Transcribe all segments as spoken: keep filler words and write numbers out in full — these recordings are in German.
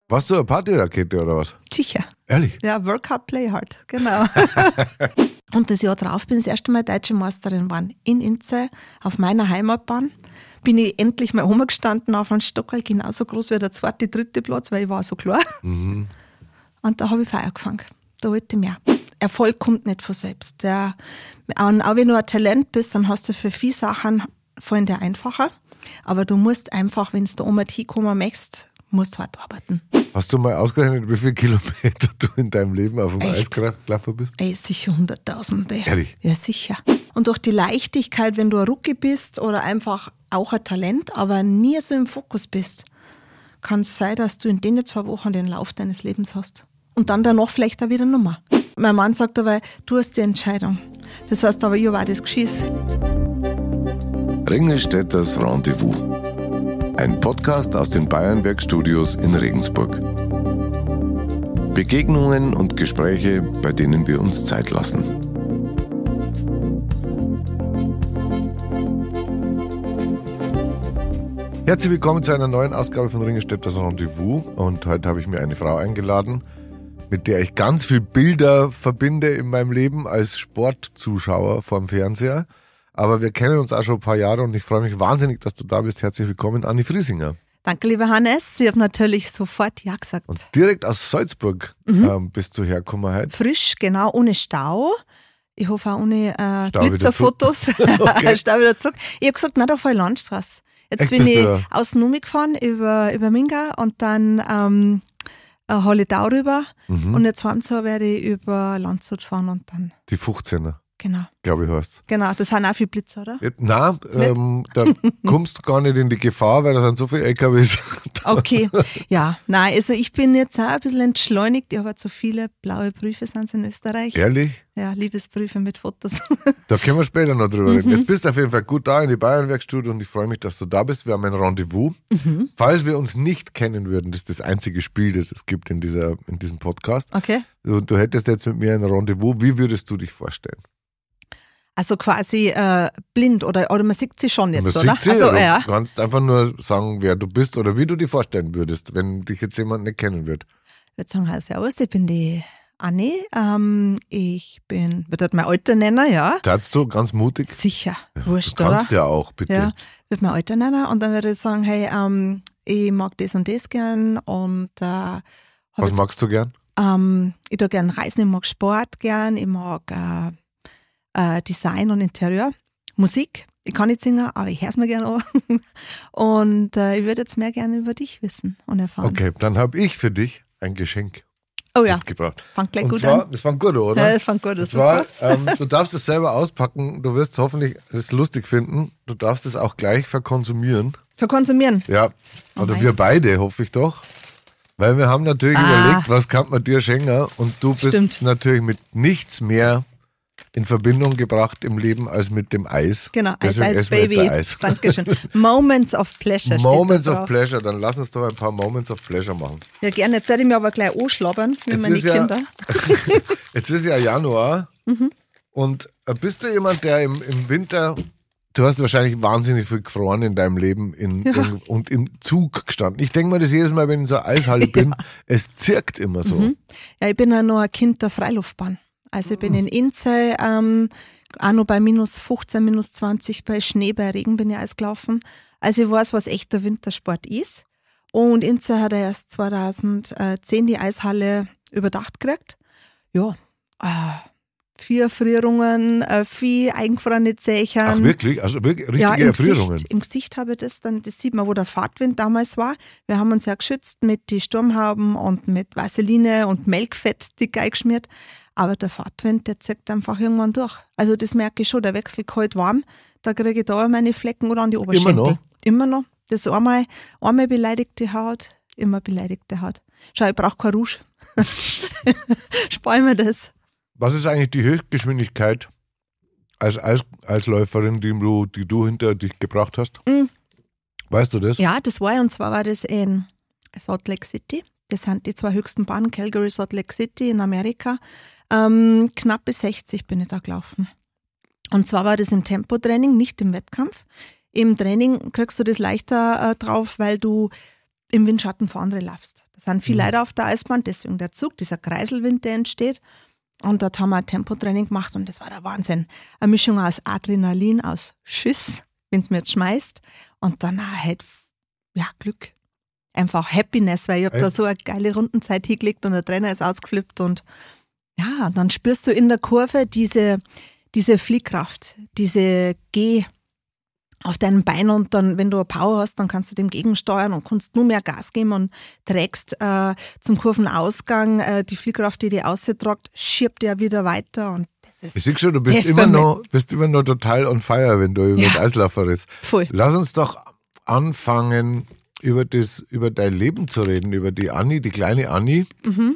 Warst du eine Partyrakete oder was? Sicher. Ehrlich? Ja, work hard, play hard, genau. Und das Jahr drauf bin ich das erste Mal Deutsche Meisterin geworden. In Inzell, auf meiner Heimatbahn. Bin ich endlich mal rumgestanden auf einem Stockerl, genauso groß wie der zweite, dritte Platz, weil ich war so klar. Mhm. Und da habe ich Feier gefangen. Da wollte ich mehr. Erfolg kommt nicht von selbst. Der, auch wenn du ein Talent bist, dann hast du für viele Sachen, fallen dir einfacher. Aber du musst einfach, wenn du da oben hinkommen möchtest, musst hart arbeiten. Hast du mal ausgerechnet, wie viele Kilometer du in deinem Leben auf dem Eis gelaufen bist? Ey, sicher hunderttausende. Ehrlich? Ja, sicher. Und durch die Leichtigkeit, wenn du ein Rookie bist oder einfach auch ein Talent, aber nie so im Fokus bist, kann es sein, dass du in den zwei Wochen den Lauf deines Lebens hast. Und dann danach vielleicht auch wieder Nummer. Mein Mann sagt aber, du hast die Entscheidung. Das heißt aber, ich habe auch das Geschiss. Ringelstädters Rendezvous. Ein Podcast aus den Bayernwerk-Studios in Regensburg. Begegnungen und Gespräche, bei denen wir uns Zeit lassen. Herzlich willkommen zu einer neuen Ausgabe von Ringelstädters Rendezvous. Und heute habe ich mir eine Frau eingeladen, mit der ich ganz viele Bilder verbinde in meinem Leben als Sportzuschauer vorm Fernseher. Aber wir kennen uns auch schon ein paar Jahre und ich freue mich wahnsinnig, dass du da bist. Herzlich willkommen, Anni Friesinger. Danke, lieber Hannes. Ich habe natürlich sofort Ja gesagt. Und direkt aus Salzburg mhm. ähm, bist du hergekommen heute. Frisch, genau, ohne Stau. Ich hoffe auch ohne äh, Blitzerfotos. Okay. Stau wieder zurück. Ich habe gesagt, na, da fahre ich Landstraße. Jetzt Echt, bin ich da? Aus Numi gefahren über, über Minga und dann ähm, Holledau rüber. Mhm. Und jetzt heimzu werde ich über Landshut fahren und dann. Die fünfzehner. Genau. Glaube ich, heißt es. Genau, das sind auch viele Blitzer, oder? Ja, nein, ähm, da kommst du gar nicht in die Gefahr, weil da sind so viele L K Ws. Okay, ja, nein, also ich bin jetzt auch ein bisschen entschleunigt. Ich habe so viele blaue Briefe sind in Österreich. Ehrlich? Ja, Liebesbriefe mit Fotos. Da können wir später noch drüber reden. Mhm. Jetzt bist du auf jeden Fall gut da in die Bayernwerkstudio und ich freue mich, dass du da bist. Wir haben ein Rendezvous. Mhm. Falls wir uns nicht kennen würden, das ist das einzige Spiel, das es gibt in, dieser, in diesem Podcast. Okay. Du, du hättest jetzt mit mir ein Rendezvous. Wie würdest du dich vorstellen? Also quasi äh, blind oder, oder man sieht sie schon jetzt, man oder? Sieht sie, also, oder ja. Du kannst einfach nur sagen, wer du bist oder wie du dich vorstellen würdest, wenn dich jetzt jemand nicht kennen würde. Ich würde sagen, hi, servus, ich bin die Anni. Ähm, ich bin, wird dort mein Alter nennen, ja. Darfst du ganz mutig? Sicher, ja, wurscht, du kannst oder? ja auch, bitte. Ja, wird mein Alter nennen und dann würde ich sagen, hey, ähm, ich mag das und das gern und äh, was magst du gern? Ähm, ich tue gern reisen, ich mag Sport gern, ich mag äh, äh, Design und Interieur, Musik. Ich kann nicht singen, aber ich höre es mir gerne an. Und äh, ich würde jetzt mehr gerne über dich wissen und erfahren. Okay, dann habe ich für dich ein Geschenk oh, ja. mitgebracht. Fängt gleich und gut zwar, an. Das fängt gut an, oder? Ja, das fängt gut an. Und zwar, ähm, du darfst es selber auspacken, du wirst hoffentlich es lustig finden. Du darfst es auch gleich verkonsumieren. Verkonsumieren? Ja, oder okay. wir beide, hoffe ich doch. Weil wir haben natürlich ah. überlegt, was kann man dir schenken und du bist Stimmt. natürlich mit nichts mehr in Verbindung gebracht im Leben als mit dem Eis. Genau, Eis, Eis, Baby. Eis. Dankeschön. Moments of Pleasure. Moments of Pleasure, dann lass uns doch ein paar Moments of Pleasure machen. Ja, gerne. Jetzt werde ich mir aber gleich anschlabbern, wie jetzt meine ja, Kinder. Jetzt ist ja Januar mhm. und bist du jemand, der im, im Winter, du hast wahrscheinlich wahnsinnig viel gefroren in deinem Leben in, ja. in, und im Zug gestanden. Ich denke mal, das jedes Mal, wenn ich in so einer Eishalle bin, ja. es zirkt immer so. Mhm. Ja, ich bin ja noch ein Kind der Freiluftbahn. Also ich bin in Inzell, ähm, auch noch bei minus fünfzehn, minus zwanzig, bei Schnee, bei Regen bin ich Eis gelaufen. Also ich weiß, was echter Wintersport ist. Und Inzell hat er erst zweitausendzehn die Eishalle überdacht gekriegt. Ja, äh, vier Erfrierungen, äh, vier eingefrorene Zächern. Ach wirklich? Also wirklich richtige ja, im Erfrierungen? Gesicht, im Gesicht habe ich das dann, das sieht man, wo der Fahrtwind damals war. Wir haben uns ja geschützt mit die Sturmhauben und mit Vaseline und Melkfett dick eingeschmiert. Aber der Fahrtwind, der zirkt einfach irgendwann durch. Also das merke ich schon, der Wechsel kalt-warm, da kriege ich da meine Flecken oder an die Oberschenkel. Immer noch? Immer noch. Das ist einmal, einmal beleidigte Haut, immer beleidigte Haut. Schau, ich brauche kein Rouge. Spar mir das. Was ist eigentlich die Höchstgeschwindigkeit als Eis, Eisläuferin, die du, die du hinter dich gebracht hast? Mhm. Weißt du das? Ja, das war, und zwar war das in Salt Lake City. Das sind die zwei höchsten Bahnen, Calgary, Salt Lake City in Amerika. Ähm, knapp bis sechzig bin ich da gelaufen. Und zwar war das im Tempotraining, nicht im Wettkampf. Im Training kriegst du das leichter äh, drauf, weil du im Windschatten vor andere laufst. Da sind viele Leute auf der Eisbahn, deswegen der Zug, dieser Kreiselwind, der entsteht. Und dort haben wir ein Tempotraining gemacht und das war der Wahnsinn. Eine Mischung aus Adrenalin, aus Schiss, wenn es mir jetzt schmeißt. Und dann auch halt, ja, Glück. Einfach Happiness, weil ich habe da so eine geile Rundenzeit hingelegt und der Trainer ist ausgeflippt. Und ja, dann spürst du in der Kurve diese, diese Fliehkraft, diese Geh auf deinen Beinen und dann, wenn du eine Power hast, dann kannst du dem gegensteuern und kannst nur mehr Gas geben und trägst äh, zum Kurvenausgang äh, die Fliehkraft, die dir austragt, schiebt dir wieder weiter und das ist, ich sehe schon, du bist immer noch, bist immer noch total on fire, wenn du über ja, das Eislaufen redest. Voll. Lass uns doch anfangen, über das, über dein Leben zu reden, über die Anni, die kleine Anni. Mhm.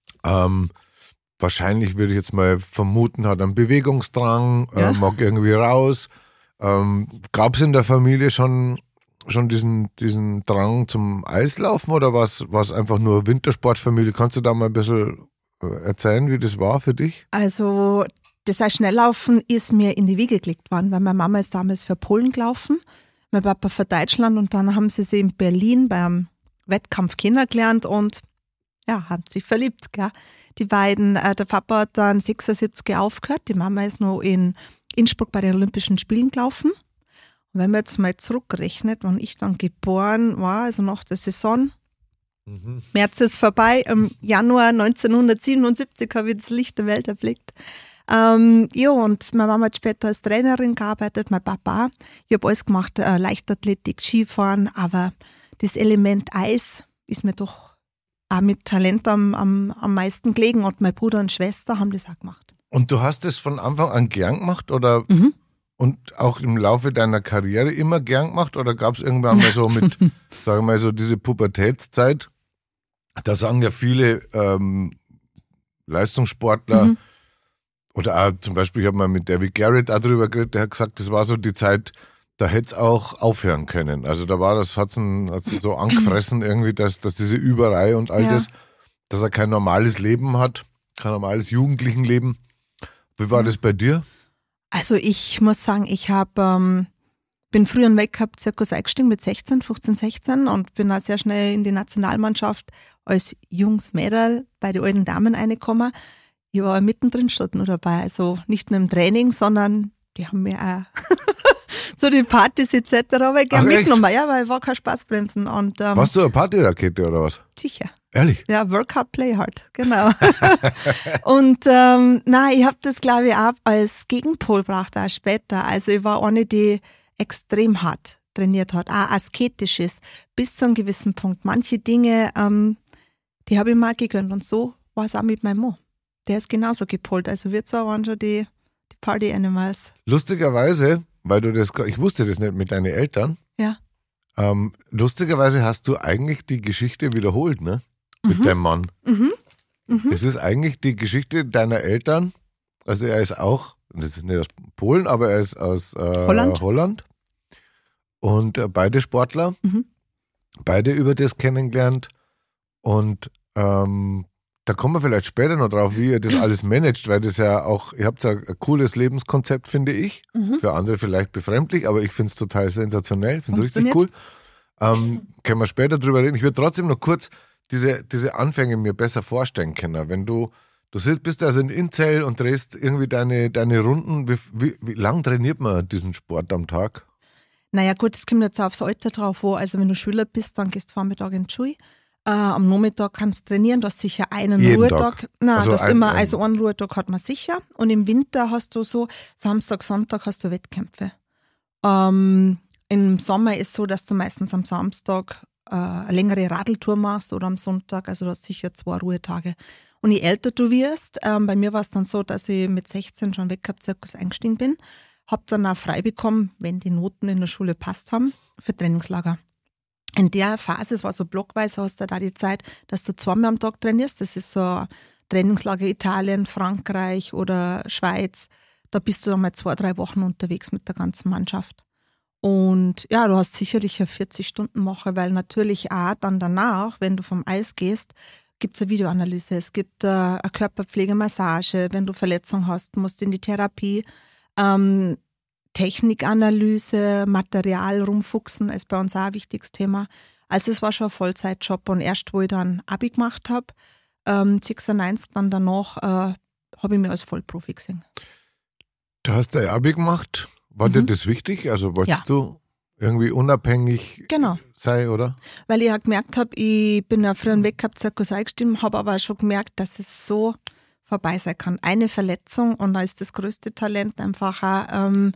Ähm, wahrscheinlich würde ich jetzt mal vermuten, hat einen Bewegungsdrang, ja. äh, mag irgendwie raus. Ähm, gab es in der Familie schon, schon diesen, diesen Drang zum Eislaufen oder war es einfach nur Wintersportfamilie? Kannst du da mal ein bisschen erzählen, wie das war für dich? Also das Schnelllaufen ist mir in die Wiege gelegt worden, weil meine Mama ist damals für Polen gelaufen, mein Papa für Deutschland und dann haben sie sie in Berlin beim Wettkampf kennengelernt und ja, haben sich verliebt. Gell? Die beiden, äh, der Papa hat dann sechsundsiebzig aufgehört, die Mama ist noch in Innsbruck bei den Olympischen Spielen gelaufen. Und wenn man jetzt mal zurückrechnet, wann ich dann geboren war, also nach der Saison, mhm. März ist vorbei, im Januar neunzehnhundertsiebenundsiebzig habe ich das Licht der Welt erblickt. Ähm, ja, und meine Mama hat später als Trainerin gearbeitet, mein Papa. Ich habe alles gemacht, äh, Leichtathletik, Skifahren, aber das Element Eis ist mir doch auch mit Talent am, am, am meisten gelegen und mein Bruder und Schwester haben das auch gemacht. Und du hast es von Anfang an gern gemacht oder mhm. und auch im Laufe deiner Karriere immer gern gemacht oder gab es irgendwann mal so mit, sagen wir mal so diese Pubertätszeit, da sagen ja viele ähm, Leistungssportler mhm. oder auch zum Beispiel, ich habe mal mit David Garrett auch drüber geredet, der hat gesagt, das war so die Zeit, da hätte es auch aufhören können. Also da war das, hat es so angefressen irgendwie, dass, dass diese Überei und all ja. das, dass er kein normales Leben hat, kein normales Jugendlichenleben. Wie war das bei dir? Also ich muss sagen, ich hab, ähm, bin früher in den Weltcup-Zirkus eingestiegen mit sechzehn, fünfzehn, sechzehn und bin auch sehr schnell in die Nationalmannschaft als Jungs-Mädel bei den alten Damen reingekommen. Ich war mittendrin statt nur dabei, also nicht nur im Training, sondern die haben mir auch so die Partys et cetera habe ich gerne mitgenommen. Ja, weil ich war kein Spaßbremsen. Und, ähm, warst du eine Partyrakete oder was? Sicher. Ehrlich? Ja, work hard, play hard, genau. Und ähm, nein, ich habe das, glaube ich, auch als Gegenpol gebraucht, auch später. Also ich war eine, die extrem hart trainiert hat, auch asketisch ist, bis zu einem gewissen Punkt. Manche Dinge, ähm, die habe ich mir auch gegönnt und so war es auch mit meinem Mann. Der ist genauso gepolt, also wir zwei waren schon die, die Party Animals. Lustigerweise, weil du das, ich wusste das nicht mit deinen Eltern, ja. ähm, lustigerweise hast du eigentlich die Geschichte wiederholt, ne? Mit mhm. deinem Mann. Mhm. Mhm. Das ist eigentlich die Geschichte deiner Eltern. Also er ist auch, das ist nicht aus Polen, aber er ist aus äh, Holland. Holland. Und äh, beide Sportler. Mhm. Beide über das kennengelernt. Und ähm, da kommen wir vielleicht später noch drauf, wie ihr das alles managt, weil das ja auch, ihr habt ja ein cooles Lebenskonzept, finde ich. Mhm. Für andere vielleicht befremdlich, aber ich finde es total sensationell, finde es richtig cool. Ähm, können wir später drüber reden. Ich würde trotzdem noch kurz diese, diese Anfänge mir besser vorstellen können. Wenn du, du sitzt, bist also in Inzell und drehst irgendwie deine, deine Runden, wie, wie, wie lang trainiert man diesen Sport am Tag? Naja gut, es kommt jetzt aufs Alter drauf an. Also wenn du Schüler bist, dann gehst du Vormittag in die Schule. Äh, am Nachmittag kannst du trainieren, du hast sicher einen Jeden Ruhetag. Tag. Nein, also du hast ein, immer, ein, also einen Ruhetag hat man sicher. Und im Winter hast du so, Samstag, Sonntag hast du Wettkämpfe. Ähm, Im Sommer ist es so, dass du meistens am Samstag äh, eine längere Radeltour machst oder am Sonntag, also du hast sicher zwei Ruhetage. Und je älter du wirst, ähm, bei mir war es dann so, dass ich mit sechzehn schon Weltcup-Zirkus eingestiegen bin, habe dann auch frei bekommen, wenn die Noten in der Schule passt haben, für Trainingslager. In der Phase, es war so blockweise, hast du da die Zeit, dass du zweimal am Tag trainierst. Das ist so Trainingslager Italien, Frankreich oder Schweiz. Da bist du dann mal zwei, drei Wochen unterwegs mit der ganzen Mannschaft. Und ja, du hast sicherlich eine vierzig-Stunden-Woche, weil natürlich auch dann danach, wenn du vom Eis gehst, gibt es eine Videoanalyse, es gibt eine Körperpflege, Massage, wenn du Verletzungen hast, musst du in die Therapie, ähm, Technikanalyse, Material rumfuchsen ist bei uns auch ein wichtiges Thema. Also es war schon ein Vollzeitjob und erst, wo ich dann Abi gemacht habe, ähm, sechsundneunzig, dann danach, äh, habe ich mich als Vollprofi gesehen. Du hast dein Abi gemacht. War Mhm. dir das wichtig? Also wolltest Ja. du irgendwie unabhängig Genau. sein, oder? Weil ich auch gemerkt habe, ich bin ja früher im Weltcup-Zirkus eingestiegen, habe aber auch schon gemerkt, dass es so vorbei sein kann. Eine Verletzung und da ist das größte Talent einfach auch ähm,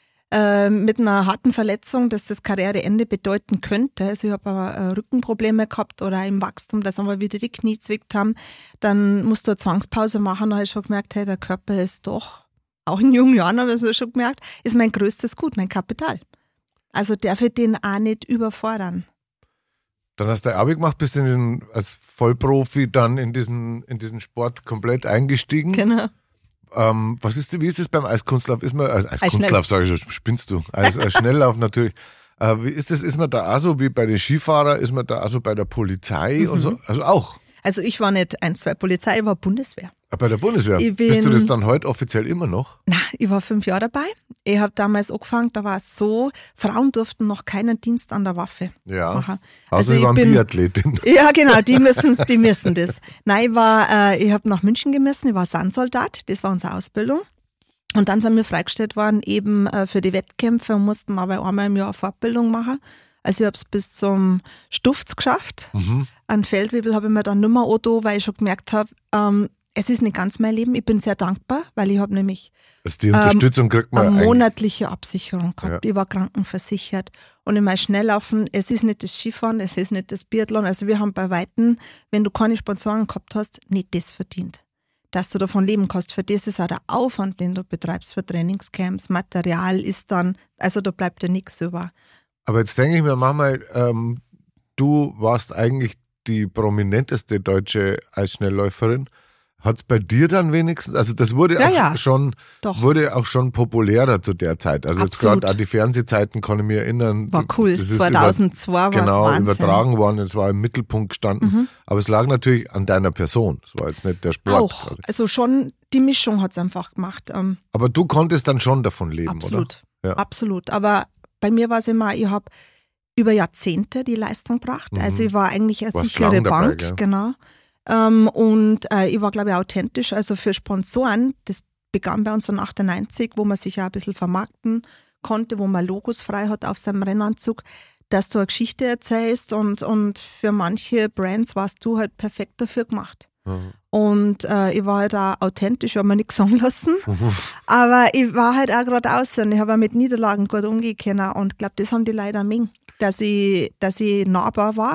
äh, mit einer harten Verletzung, dass das Karriereende bedeuten könnte. Also ich habe aber äh, Rückenprobleme gehabt oder im Wachstum, dass einmal wieder die Knie zwickt haben. Dann musst du eine Zwangspause machen. Da habe ich schon gemerkt, hey, der Körper ist doch, auch in jungen Jahren habe ich es schon gemerkt, ist mein größtes Gut, mein Kapital. Also darf ich den auch nicht überfordern. Dann hast du Abi gemacht, bist in den, als Vollprofi dann in diesen, in diesen Sport komplett eingestiegen. Genau. Ähm, was ist, wie ist es beim Eiskunstlauf? Ist man, äh, Eiskunstlauf sage ich schon, spinnst du. Eis, äh, Schnelllauf natürlich. Äh, wie ist das? Ist man da auch so wie bei den Skifahrern? Ist man da auch so bei der Polizei Mhm. und so? Also auch. Also ich war nicht eins, zwei Polizei, ich war Bundeswehr. Ah, bei der Bundeswehr. Ich Bist du bin- das dann heute offiziell immer noch? Na, ich war fünf Jahre dabei. Ich habe damals angefangen, da war es so, Frauen durften noch keinen Dienst an der Waffe Ja. machen. Also, Also ich ich war bin- Biathletin. Ja, genau, die müssen die müssen das. Nein, ich, war, äh, ich habe nach München gemessen, ich war Sandsoldat, das war unsere Ausbildung. Und dann sind wir freigestellt worden eben äh, für die Wettkämpfe und mussten aber einmal im Jahr eine Fortbildung machen. Also ich habe es bis zum Stufz geschafft. Mhm. An Feldwebel habe ich mir dann nicht mehr angetan, weil ich schon gemerkt habe, ähm, es ist nicht ganz mein Leben. Ich bin sehr dankbar, weil ich habe nämlich Also die Unterstützung kriegt man eine eigentlich. monatliche Absicherung gehabt. Ich war krankenversichert. Und in meinem Schnelllaufen, es ist nicht das Skifahren, es ist nicht das Biathlon. Also wir haben bei Weitem, wenn du keine Sponsoren gehabt hast, nicht das verdient. Dass du davon leben kannst. Für das ist auch der Aufwand, den du betreibst für Trainingscamps. Material ist dann, also da bleibt dir nichts über. Aber jetzt denke ich mir manchmal, ähm, du warst eigentlich die prominenteste deutsche Eisschnellläuferin. Hat es bei dir dann wenigstens, also das wurde Ja, auch ja. schon Doch. wurde auch schon populärer zu der Zeit. Also jetzt Absolut. gerade auch die Fernsehzeiten kann ich mir erinnern. War cool. Das ist zweitausendzwei war es Genau, Wahnsinn. übertragen worden, es war im Mittelpunkt gestanden. Mhm. Aber es lag natürlich an deiner Person. Es war jetzt nicht der Sport. Auch. quasi. Also schon, die Mischung hat es einfach gemacht. Ähm, Aber du konntest dann schon davon leben, absolut. oder? Ja. Absolut. Aber bei mir war es immer, ich habe über Jahrzehnte die Leistung gebracht. Mhm. Also ich war eigentlich eine Warst sichere lang dabei, Bank. gell? Genau. Ähm, und äh, ich war, glaube ich, authentisch. Also für Sponsoren, das begann bei uns dann achtundneunzig, wo man sich ja ein bisschen vermarkten konnte, wo man Logos frei hat auf seinem Rennanzug, dass du eine Geschichte erzählst und, und für manche Brands warst du halt perfekt dafür gemacht. Mhm. Und äh, ich war halt auch authentisch, ich habe mir nichts sagen lassen. Aber ich war halt auch gerade außen. Ich habe auch mit Niederlagen gut umgehen können. Und ich glaube, das haben die leider mengen, dass ich, dass ich nahbar war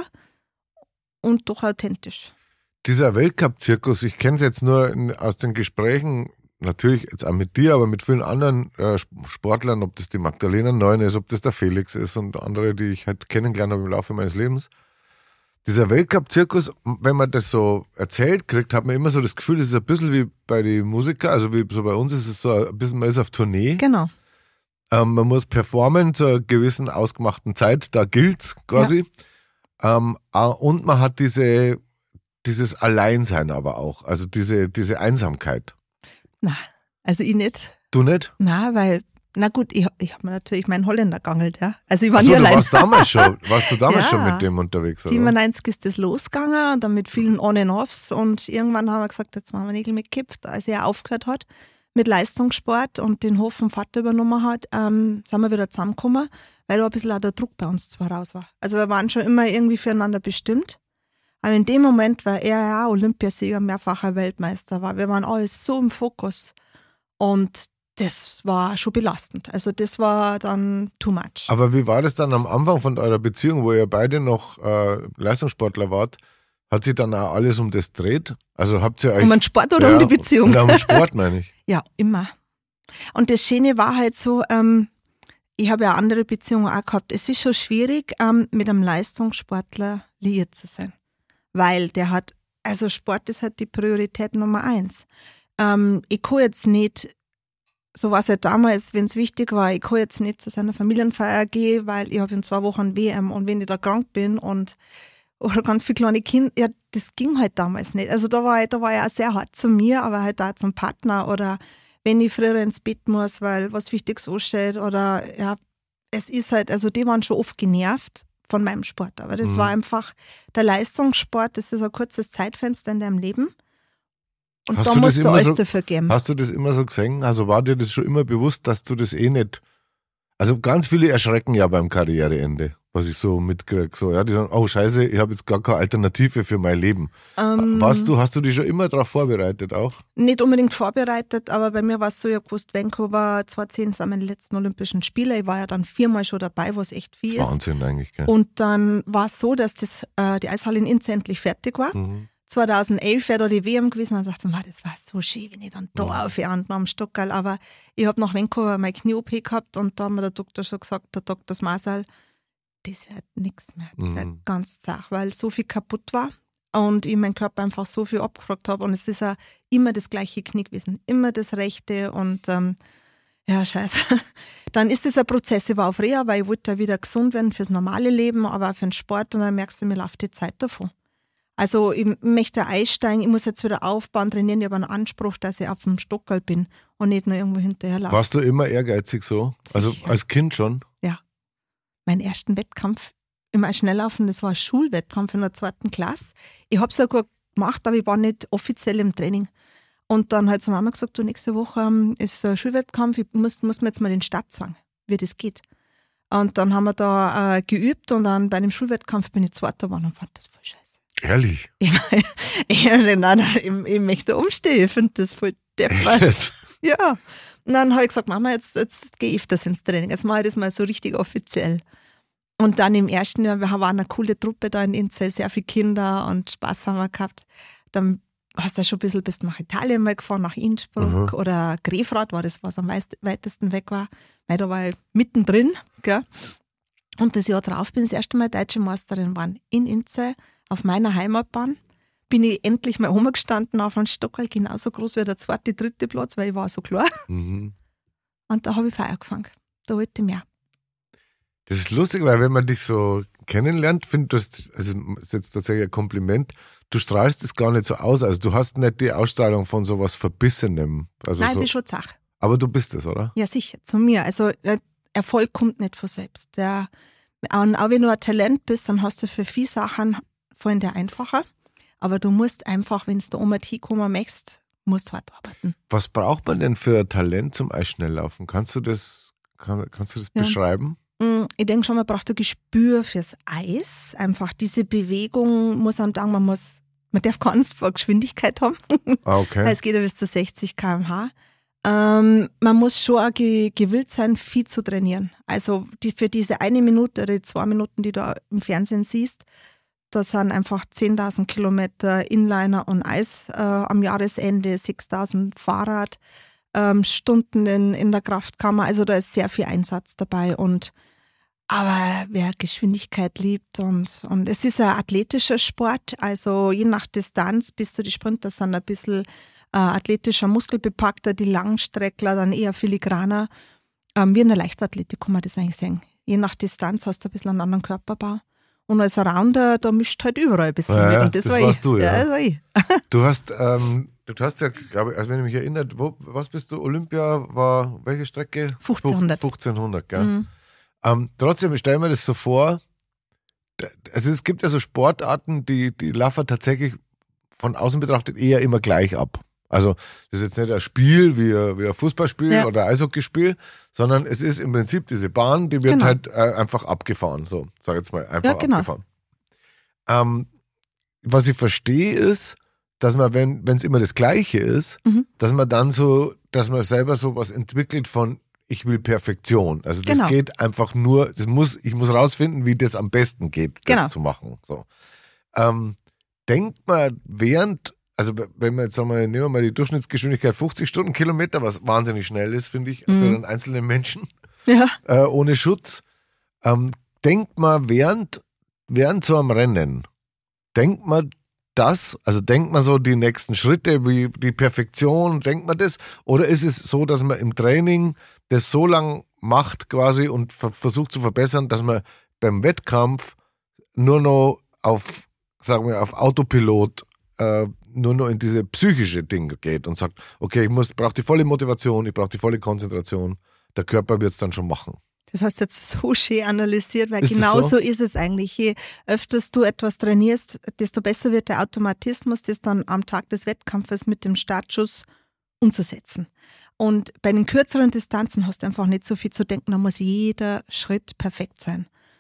und doch authentisch. Dieser Weltcup-Zirkus, ich kenne es jetzt nur in, aus den Gesprächen, natürlich jetzt auch mit dir, aber mit vielen anderen äh, Sportlern, ob das die Magdalena Neun ist, ob das der Felix ist und andere, die ich halt kennengelernt habe im Laufe meines Lebens. Dieser Weltcup-Zirkus, wenn man das so erzählt kriegt, hat man immer so das Gefühl, das ist ein bisschen wie bei den Musikern, also wie so bei uns ist es so ein bisschen, man ist auf Tournee. Genau. Ähm, man muss performen zu einer gewissen ausgemachten Zeit, da gilt's quasi. Ähm, ah, und man hat diese, dieses Alleinsein aber auch, also diese, diese Einsamkeit. Na, also ich nicht. Du nicht? Na, weil, na gut, ich, ich habe mir natürlich meinen Holländer gangelt, ja. Also ich war Achso, nie du allein. warst damals schon, warst du damals Ja. schon mit dem unterwegs, oder? siebenundneunzig ist das losgegangen und dann mit vielen On-and-Offs und irgendwann haben wir gesagt, jetzt machen wir Nägel mit gekippt. Als er aufgehört hat mit Leistungssport und den Hof vom Vater übernommen hat, ähm, sind wir wieder zusammengekommen, weil da ein bisschen auch der Druck bei uns zwar raus war. Also wir waren schon immer irgendwie füreinander bestimmt. Aber in dem Moment, weil er ja auch Olympiasieger, mehrfacher Weltmeister war, wir waren alles so im Fokus und das war schon belastend. Also das war dann too much. Aber wie war das dann am Anfang von eurer Beziehung, wo ihr beide noch äh, Leistungssportler wart? Hat sich dann auch alles um das dreht? Also habt ihr euch... Um den Sport oder um die Beziehung? Ja, um den Sport meine ich. Ja, immer. Und das Schöne war halt so, ähm, ich habe ja andere Beziehungen auch gehabt. Es ist schon schwierig, ähm, mit einem Leistungssportler liiert zu sein. Weil der hat, also Sport ist halt die Priorität Nummer eins. Ähm, ich kann jetzt nicht, so war es ja damals, wenn es wichtig war, ich kann jetzt nicht zu seiner Familienfeier gehen, weil ich habe in zwei Wochen W M und wenn ich da krank bin und oder ganz viele kleine Kinder, ja, das ging halt damals nicht. Also da war ich, da war ich auch sehr hart zu mir, aber halt auch zum Partner oder wenn ich früher ins Bett muss, weil was Wichtiges ansteht oder ja, es ist halt, also die waren schon oft genervt von meinem Sport. Aber das Mhm. war einfach der Leistungssport, das ist ein kurzes Zeitfenster in deinem Leben. Und Hast da du das musst du immer alles so- dafür geben. Hast du das immer so gesehen? Also war dir das schon immer bewusst, dass du das eh nicht. Also ganz viele erschrecken ja beim Karriereende, was ich so mitkriege. So, ja, die sagen, oh Scheiße, ich habe jetzt gar keine Alternative für mein Leben. Ähm, Warst du, hast du dich schon immer darauf vorbereitet auch? Nicht unbedingt vorbereitet, aber bei mir war es so, ich habe gewusst, Vancouver zweitausendzehn sind meine letzten Olympischen Spiele. Ich war ja dann viermal schon dabei, was echt viel ist. Wahnsinn eigentlich, gell? Und dann war es so, dass das, äh, die Eishalle in Inz endlich fertig war. Mhm. zweitausendelf wäre da die W M gewesen und ich dachte, das war so schön, wenn ich dann da Mhm. aufhöre am Stockerl. Aber ich habe nach Vancouver meine Knie-O P gehabt und da hat mir der Doktor schon gesagt, der Doktor Smasal, das wird nichts mehr. Das Mhm. wird ganz zart, weil so viel kaputt war und ich meinen Körper einfach so viel abgefragt habe. Und es ist auch immer das gleiche Knie gewesen, immer das rechte und ähm, ja, scheiße. Dann ist das ein Prozess. Ich war auf Reha, weil ich wollte da wieder gesund werden fürs normale Leben, aber auch für den Sport. Und dann merkst du, mir läuft die Zeit davon. Also ich möchte einsteigen, ich muss jetzt wieder aufbauen, trainieren. Ich habe einen Anspruch, dass ich auf dem Stockerl bin und nicht nur irgendwo hinterherlaufe. Warst du immer ehrgeizig so? Also Sicher. als Kind schon? Meinen ersten Wettkampf im Eisschnelllaufen, das war ein Schulwettkampf in der zweiten Klasse. Ich habe es ja gut gemacht, aber ich war nicht offiziell im Training. Und dann hat die Mama gesagt, du, nächste Woche ähm, ist ein Schulwettkampf, ich muss, muss mir jetzt mal den Startzwang, wie das geht. Und dann haben wir da äh, geübt und dann bei dem Schulwettkampf bin ich Zweiter geworden und fand das voll scheiße. Ehrlich? Ich, mein, ich, nein, nein, ich, ich möchte umstehen, ich finde das voll deppert. Echt? Ja. Und dann habe ich gesagt, Mama, jetzt, jetzt gehe ich öfters ins Training, jetzt mache ich das mal so richtig offiziell. Und dann im ersten Jahr, wir waren eine coole Truppe da in Inze, sehr viele Kinder und Spaß haben wir gehabt. Dann hast du schon ein bisschen bis nach Italien mal gefahren, nach Innsbruck Mhm. oder Grefrath war das, was am meist, weitesten weg war, weil da war ich mittendrin. Gell? Und das Jahr drauf bin ich das erste Mal Deutsche Meisterin geworden in Inze auf meiner Heimatbahn. Bin ich endlich mal rumgestanden auf einem Stockerl, genauso groß wie der zweite, dritte Platz, weil ich war so klar. Mhm. Und da habe ich Feuer gefangen. Da wollte ich mehr. Das ist lustig, weil wenn man dich so kennenlernt, finde ich, das also das ist jetzt tatsächlich ein Kompliment, du strahlst es gar nicht so aus. Also du hast nicht die Ausstrahlung von sowas Verbissenem. Also Nein, ich so, bin schon zach. aber du bist es, oder? Ja, sicher, zu mir. Also äh, Erfolg kommt nicht von selbst. Der, und auch wenn du ein Talent bist, dann hast du für viele Sachen fallen dir einfacher. Aber du musst einfach, wenn du um hinkommen möchtest, musst hart arbeiten. Was braucht man denn für Talent zum Eisschnelllaufen? Kannst du das, kann, kannst du das Ja. beschreiben? Mm, Ich denke schon, man braucht ein Gespür fürs Eis. Einfach diese Bewegung muss einem sagen, man muss, man darf keine Angst vor Geschwindigkeit haben. Ah, okay. Es geht ja bis zu sechzig Kilometer pro Stunde. Ähm, man muss schon auch ge gewillt sein, viel zu trainieren. Also die, für diese eine Minute oder die zwei Minuten, die du im Fernsehen siehst, da sind einfach zehntausend Kilometer Inliner und Eis äh, am Jahresende, sechstausend Fahrrad, ähm, Stunden in, in der Kraftkammer. Also da ist sehr viel Einsatz dabei. Und aber wer Geschwindigkeit liebt und, und es ist ein athletischer Sport, also je nach Distanz bist du die Sprinter sind ein bisschen äh, athletischer, muskelbepackter, die Langstreckler dann eher filigraner. Ähm, wie in der Leichtathletik kann man das eigentlich sehen. Je nach Distanz hast du ein bisschen einen anderen Körperbau. Und als Rounder, da mischt halt überall ein bisschen Ja, mit. ja, Und das, das war warst ich. du, ja. Das war ich. Du hast, ähm, du hast ja, glaube ich, also wenn ich mich erinnere, wo, was bist du? Olympia war welche Strecke? fünfzehnhundert. fünfzehnhundert, gell? Mhm. Ähm, trotzdem, ich stelle mir das so vor, da- also es gibt ja so Sportarten, die, die laufen tatsächlich von außen betrachtet eher immer gleich ab. Also das ist jetzt nicht ein Spiel wie ein, wie ein Fußballspiel Ja. oder ein Eishockeyspiel, sondern es ist im Prinzip diese Bahn, die wird Genau. halt äh, einfach abgefahren. So, sag jetzt mal, einfach Ja, genau. abgefahren. Ähm, was ich verstehe ist, dass man, wenn es immer das Gleiche ist, Mhm. dass man dann so, dass man selber so was entwickelt von ich will Perfektion. Also das Genau. geht einfach nur, das muss, ich muss rausfinden, wie das am besten geht, das Genau. zu machen. So. Ähm, denkt man während, also wenn man jetzt sagen wir, nehmen wir mal die Durchschnittsgeschwindigkeit fünfzig Stundenkilometer, was wahnsinnig schnell ist, finde ich, Mhm. für einen einzelnen Menschen, Ja. äh, ohne Schutz, ähm, denkt man während, während so einem Rennen, denkt man das, also denkt man so die nächsten Schritte, wie die Perfektion, denkt man das? Oder ist es so, dass man im Training das so lang macht quasi und ver- versucht zu verbessern, dass man beim Wettkampf nur noch auf, sagen wir, auf Autopilot äh, nur noch in diese psychische Dinge geht und sagt, okay, ich muss, brauche die volle Motivation, ich brauche die volle Konzentration, der Körper wird es dann schon machen. Das hast du jetzt so schön analysiert, weil Ist das genau so? so ist es eigentlich. Je öfters du etwas trainierst, desto besser wird der Automatismus, das dann am Tag des Wettkampfes mit dem Startschuss umzusetzen. Und bei den kürzeren Distanzen hast du einfach nicht so viel zu denken, da muss jeder Schritt perfekt sein.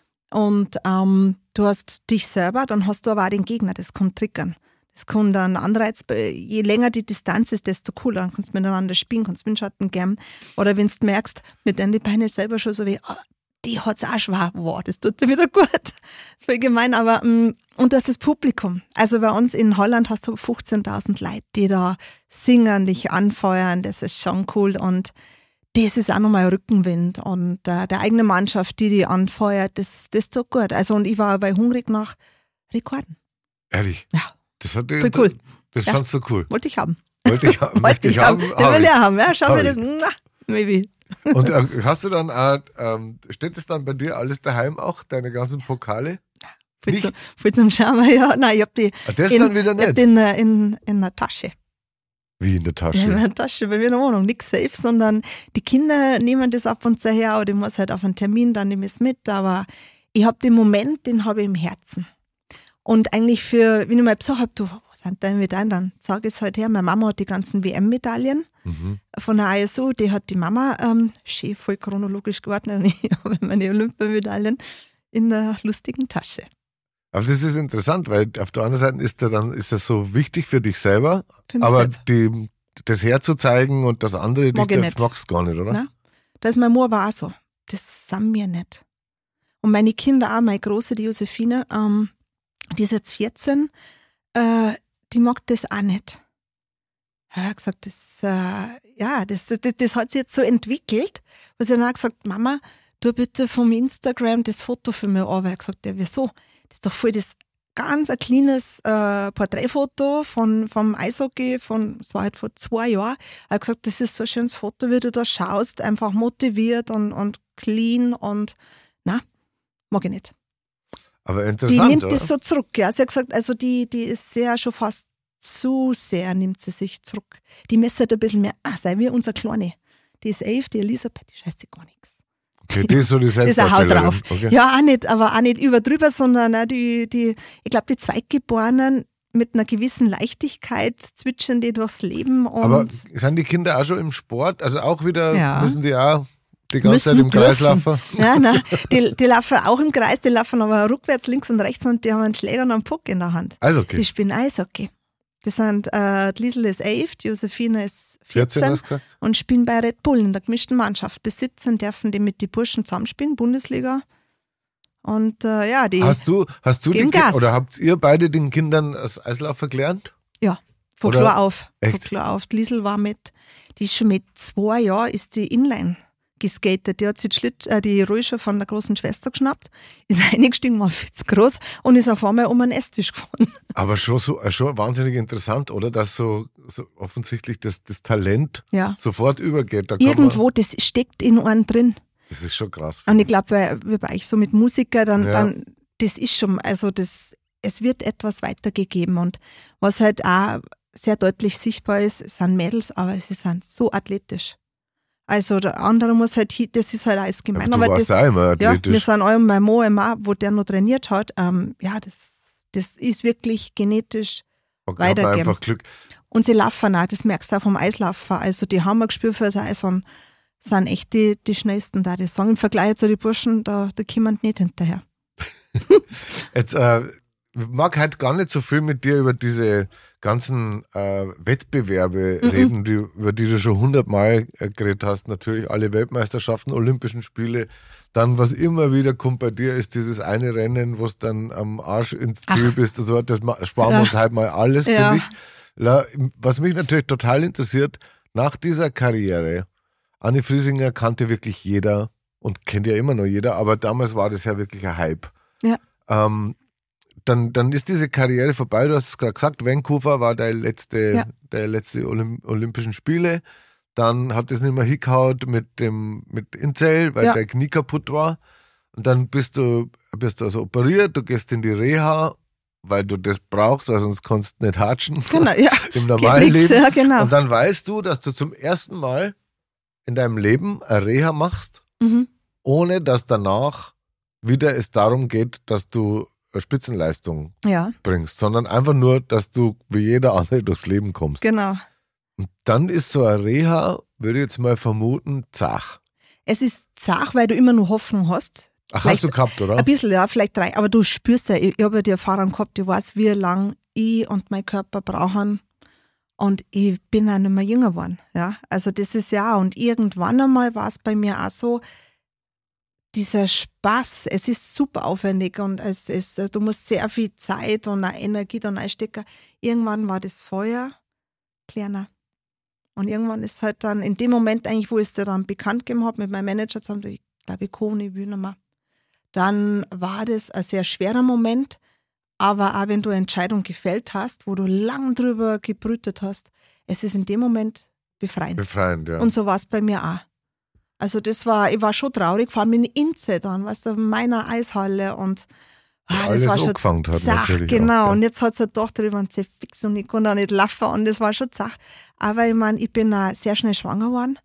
Und ähm, du hast dich selber, dann hast du aber auch den Gegner, das kann triggern. Das kann dann ein Anreiz, je länger die Distanz ist, desto cooler. Dann kannst du miteinander spielen, kannst Windschatten geben. Oder wenn du merkst, mit deinen Beinen selber schon so wie, oh, die hat es auch schwer. Wow, das tut dir wieder gut. Das ist voll gemein, aber mh, und du hast das Publikum. Also bei uns in Holland hast du fünfzehntausend Leute, die da singen, dich anfeuern. Das ist schon cool und das ist auch nochmal Rückenwind. Und äh, der eigene Mannschaft, die die anfeuert, das, das tut gut. Also und ich war bei hungrig nach Rekorden. Ehrlich? Ja. Das, hat die, Voll cool. das Ja. fandst du cool. Wollte ich haben. Wollte ich, Wollte möchte ich haben. Den hab will ich. ich haben. Ja, schau Hab mir ich. das. Mua, maybe. Und äh, hast du dann auch, ähm, steht das dann bei dir alles daheim auch, deine ganzen Pokale? Viel, Nicht? zu, viel zum Schauen. Ja, nein, ich hab die Ah, das in, dann wieder ich hab nicht? die in, äh, in, in einer Tasche. Wie in der Tasche? Ja, in einer Tasche bei mir in der Wohnung. Nichts safe, sondern die Kinder nehmen das ab und zu her, aber ich muss halt auf einen Termin, dann nehme ich es mit. Aber ich habe den Moment, den habe ich im Herzen. Und eigentlich für, wenn ich mal gesagt habe, du, was sind deine Medaillen, dann sage ich es halt her. Meine Mama hat die ganzen W M-Medaillen Mhm. von der I S U, die hat die Mama ähm, schön voll chronologisch geordnet und ich habe meine Olympiamedaillen in der lustigen Tasche. Aber das ist interessant, weil auf der anderen Seite ist, der dann, ist das so wichtig für dich selber, Für mich aber selber. die, das herzuzeigen und das andere, dich, Mag ich das nicht. magst du gar nicht, oder? Nein. Da ist meine Mutter aber auch so. Das sind wir nicht. Und meine Kinder auch, meine Große, die Josephine, ähm, die ist jetzt vierzehn, äh, die mag das auch nicht. Ja, ich habe gesagt, das, äh, ja, das, das, das hat sich jetzt so entwickelt. Was ich dann auch gesagt, Mama, tu bitte vom Instagram das Foto für mich an. Weil ich gesagt, ja, wieso? Das ist doch voll das ganz ein kleines äh, Porträtfoto von, vom Eishockey, von, das war halt vor zwei Jahren. Ich habe gesagt, das ist so ein schönes Foto, wie du da schaust, einfach motiviert und, und clean und na, mag ich nicht. Aber Die interessant, nimmt oder? das so zurück, ja. Sie hat gesagt, also die, die ist sehr schon fast zu sehr, nimmt sie sich zurück. Die müsste halt ein bisschen mehr, ah, sei wie unser Kleine. Die ist elf, die Elisabeth, die scheißt sich gar nichts. Okay, das ist so die Das ist eine Haut Selbstdarstellerin. drauf. Okay. Ja, auch nicht, aber auch nicht überdrüber, sondern auch die, die, ich glaube, die Zweitgeborenen mit einer gewissen Leichtigkeit zwitschern die durchs Leben und Aber sind die Kinder auch schon im Sport? Also auch wieder, Ja. müssen die auch die ganze Müssen, Zeit im Kreis dürfen. laufen? ja, nein, die, die laufen auch im Kreis, die laufen aber rückwärts, links und rechts und die haben einen Schläger und einen Puck in der Hand. Also okay, Die spielen Eishockey. Das sind, äh, die Liesel ist elf, die Josephine ist vierzehn vierzehn hast du gesagt? und spielen bei Red Bull in der gemischten Mannschaft. Besitzen dürfen die mit den Burschen zusammenspielen, Bundesliga. Und äh, ja, die Hast du, hast du die geben Ki- Gas. oder habt ihr beide den Kindern das Eislaufen gelernt? ja, von Oder- klar auf. Von Echt? klar auf. Die Liesel war mit, die ist schon mit zwei Jahren, ist die Inline geskatet. Die hat sich die, Schlitt, äh, die Rollschuhe von der großen Schwester geschnappt, ist eingestiegen, war viel zu groß und ist auf einmal um einen Esstisch gefahren. Aber schon so äh, schon wahnsinnig interessant, oder? Dass so, so offensichtlich das, das Talent Ja. sofort übergeht. Da kann Irgendwo, das steckt in einem drin. Man, das ist schon krass. Und ich glaube, bei, wie bei euch so mit Musiker, dann, Ja. dann, das ist schon, also das, es wird etwas weitergegeben. Und was halt auch sehr deutlich sichtbar ist, es sind Mädels, aber sie sind so athletisch. Also der andere muss halt, hi- das ist halt alles gemein. Aber du aber warst das, auch immer ja, wir athletisch. sind allem bei Mo immer, wo der noch trainiert hat, ähm, ja, das, das ist wirklich genetisch. Und hat man weitergeben. einfach Glück. Und sie laufen auch, das merkst du auch vom Eislaufen. Also die haben ein Gespür für das Eis und sind echt die, die schnellsten da. Die sagen im Vergleich zu den Burschen, da, da kommen nicht hinterher. Jetzt äh, ich mag halt gar nicht so viel mit dir über diese ganzen äh, Wettbewerbe Mhm. reden, die, über die du schon hundertmal äh, geredet hast. Natürlich alle Weltmeisterschaften, Olympischen Spiele. Dann, was immer wieder kommt bei dir, ist dieses eine Rennen, wo es dann am Arsch ins Ziel Ach. bist. Also, das ma- sparen wir Ja. uns halt mal alles Ja. für dich. La- Was mich natürlich total interessiert, nach dieser Karriere, Anni Friesinger kannte wirklich jeder und kennt ja immer noch jeder, aber damals war das ja wirklich ein Hype. Ja. Ähm, dann, dann ist diese Karriere vorbei. Du hast es gerade gesagt, Vancouver war der letzte, Ja. der letzte Olymp Olympischen Spiele. Dann hat es nicht mehr hingehauen mit dem mit Inzell, weil Ja. der Knie kaputt war. Und dann bist du, bist du also operiert, du gehst in die Reha, weil du das brauchst, weil sonst kannst du nicht hatschen Genau, ja. im normalen Geht nix, Leben. ja, genau. Und dann weißt du, dass du zum ersten Mal in deinem Leben eine Reha machst Mhm. ohne dass danach wieder es darum geht, dass du eine Spitzenleistung Ja, bringst, sondern einfach nur, dass du wie jeder andere durchs Leben kommst. genau. Und dann ist so ein Reha, würde ich jetzt mal vermuten, zach. Es ist zart, weil du immer nur Hoffnung hast. Ach, Vielleicht hast du gehabt, oder? Ein bisschen, ja, vielleicht drei. Aber du spürst ja, ich, ich habe ja die Erfahrung gehabt, ich weiß, wie lange ich und mein Körper brauchen. Und ich bin auch nicht mehr jünger geworden. Ja? Also das ist ja, und irgendwann einmal war es bei mir auch so, dieser Spaß, es ist super aufwendig und es ist, du musst sehr viel Zeit und auch Energie da reinstecken. Irgendwann war das Feuer kleiner. Und irgendwann ist halt dann, in dem Moment eigentlich, wo ich es dir dann bekannt gegeben habe mit meinem Manager zusammen, ich glaube, ich kann nicht, will nicht mehr. Dann war das ein sehr schwerer Moment, aber auch wenn du eine Entscheidung gefällt hast, wo du lang drüber gebrütet hast, es ist in dem Moment befreiend. Befreiend, ja. Und so war es bei mir auch. Also das war, ich war schon traurig, vor allem in Inze dann, weißt du, in meiner Eishalle und ah, das alles war schon angefangen hat zach, natürlich genau. auch, ja. Und jetzt hat es eine Tochter über einen fix und ich konnte auch nicht laufen und das war schon zach. Aber ich meine, ich bin auch sehr schnell schwanger geworden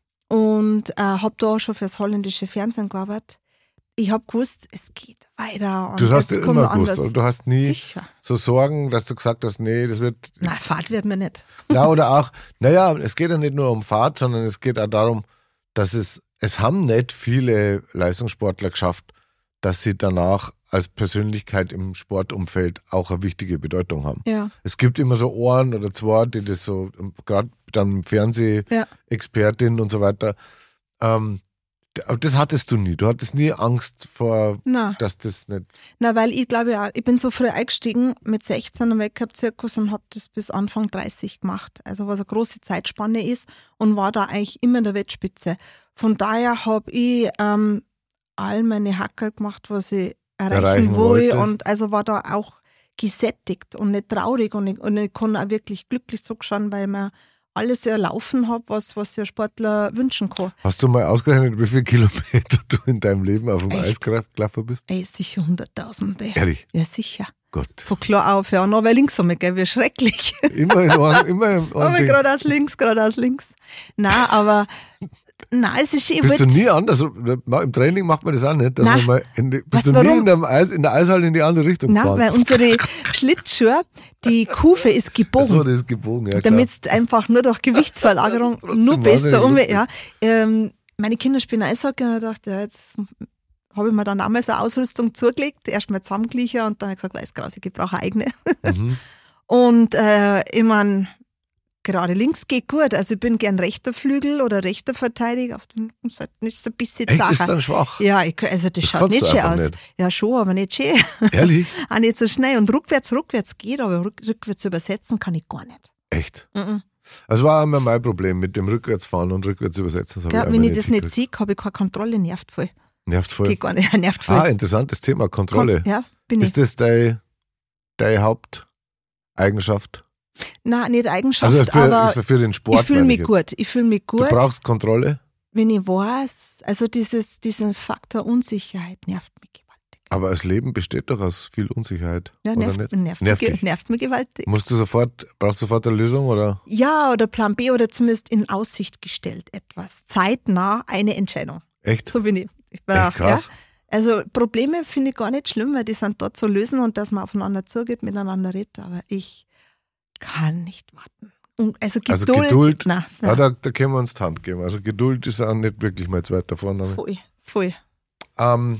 und äh, habe da schon fürs holländische Fernsehen gearbeitet. Ich habe gewusst, es geht weiter. Und Du hast ja es kommt immer noch gewusst, anders. oder? Du hast nie Sicher. so Sorgen, dass du gesagt hast, nee, das wird... Nein, Fahrt wird mir nicht. Ja, oder auch, naja, es geht ja nicht nur um Fahrt, sondern es geht auch darum, dass es, es haben nicht viele Leistungssportler geschafft, dass sie danach als Persönlichkeit im Sportumfeld auch eine wichtige Bedeutung haben. Ja. Es gibt immer so Ohren oder zwei, die das so, gerade dann Fernsehexpertin und so weiter, ähm, aber das hattest du nie. Du hattest nie Angst vor, Nein. dass das nicht... Na, weil ich glaube ja, ich bin so früh eingestiegen mit sechzehn am Weltcup-Zirkus und habe das bis Anfang dreißig gemacht. Also was eine große Zeitspanne ist und war da eigentlich immer in der Wettspitze. Von daher habe ich ähm, all meine Hackerl gemacht, was ich erreichen, Erreichen will wolltest. und also war da auch gesättigt und nicht traurig und ich, und ich kann auch wirklich glücklich zurückschauen, weil mir alles erlaufen habe, was, was der Sportler wünschen kann. Hast du mal ausgerechnet, wie viele Kilometer du in deinem Leben auf dem Echt? Eis gelaufen bist? Ey, sicher hunderttausende. Ehrlich? Ja, sicher. Gott. Von klar auf, ja, noch weil links um, gell, wie schrecklich. Immer in einem, immer in einem Aber Ding. geradeaus links, geradeaus links. Nein, aber, nein, es ist, ich Bist du wollt- nie anders? Im Training macht man das auch nicht. Dass Nein. man mal in die, bist Weißt du du nie warum? in der, Eis, in der Eishalle in die andere Richtung Nein, gefahren? weil unsere Schlittschuhe, die Kufe ist gebogen. so, das ist gebogen, ja klar. Damit es einfach nur durch Gewichtsverlagerung Trotzdem nur besser um. wahnsinnig Ja. Ähm, meine Kinder spielen Eishockey und ich dachte, ja, jetzt habe ich mir dann damals eine Ausrüstung zugelegt, erstmal zusammenglichen und dann habe ich gesagt, weiß graus, ich brauche eine eigene. Mhm. Und äh, ich meine, gerade links geht gut. Also ich bin gern rechter Flügel oder rechter Verteidiger. Auf den Seiten ist es ein bisschen Echt, ist zacher. dann schwach? Ja, ich, also das, Das schaut kannst nicht du schön einfach aus. nicht. Ja, schon, aber nicht schön. Ehrlich? Auch nicht so schnell. Und rückwärts, rückwärts geht, aber rück, rückwärts übersetzen kann ich gar nicht. Echt? Mhm. Das war immer mein Problem mit dem Rückwärtsfahren und rückwärts übersetzen. Das hab Gell, ich wenn einmal ich das nicht hingekriegt. sehe, habe ich keine Kontrolle, nervt voll. Nervt voll. Geht gar nicht, nervt voll. Ah, interessantes Thema, Kontrolle. Kon- Ja, bin ich. Ist das deine, deine Haupteigenschaft? Nein, nicht Eigenschaft, Also für, aber für, für den Sport. ich fühle meine mich jetzt. gut. Ich fühle mich Du gut, brauchst Kontrolle, wenn ich weiß, also dieses, diesen Faktor Unsicherheit nervt mich gewaltig. aber das Leben besteht doch aus viel Unsicherheit. Ja, oder nervt, nicht? nervt, Nervt mich, dich? ge- nervt mich gewaltig. Musst du sofort, brauchst du sofort eine Lösung oder? Ja, oder Plan B oder zumindest in Aussicht gestellt etwas. Zeitnah eine Entscheidung. Echt? So bin ich. Ich bin Echt auch, krass. Ja. Also Probleme finde ich gar nicht schlimm, weil die sind dort zu lösen und dass man aufeinander zugeht, miteinander redet. Aber ich kann nicht warten. Und also Geduld. Also Geduld, Nein, Ja, nein, da, da können wir uns die Hand geben. Also Geduld ist auch nicht wirklich mein zweiter Vorname. voll, voll. Ähm,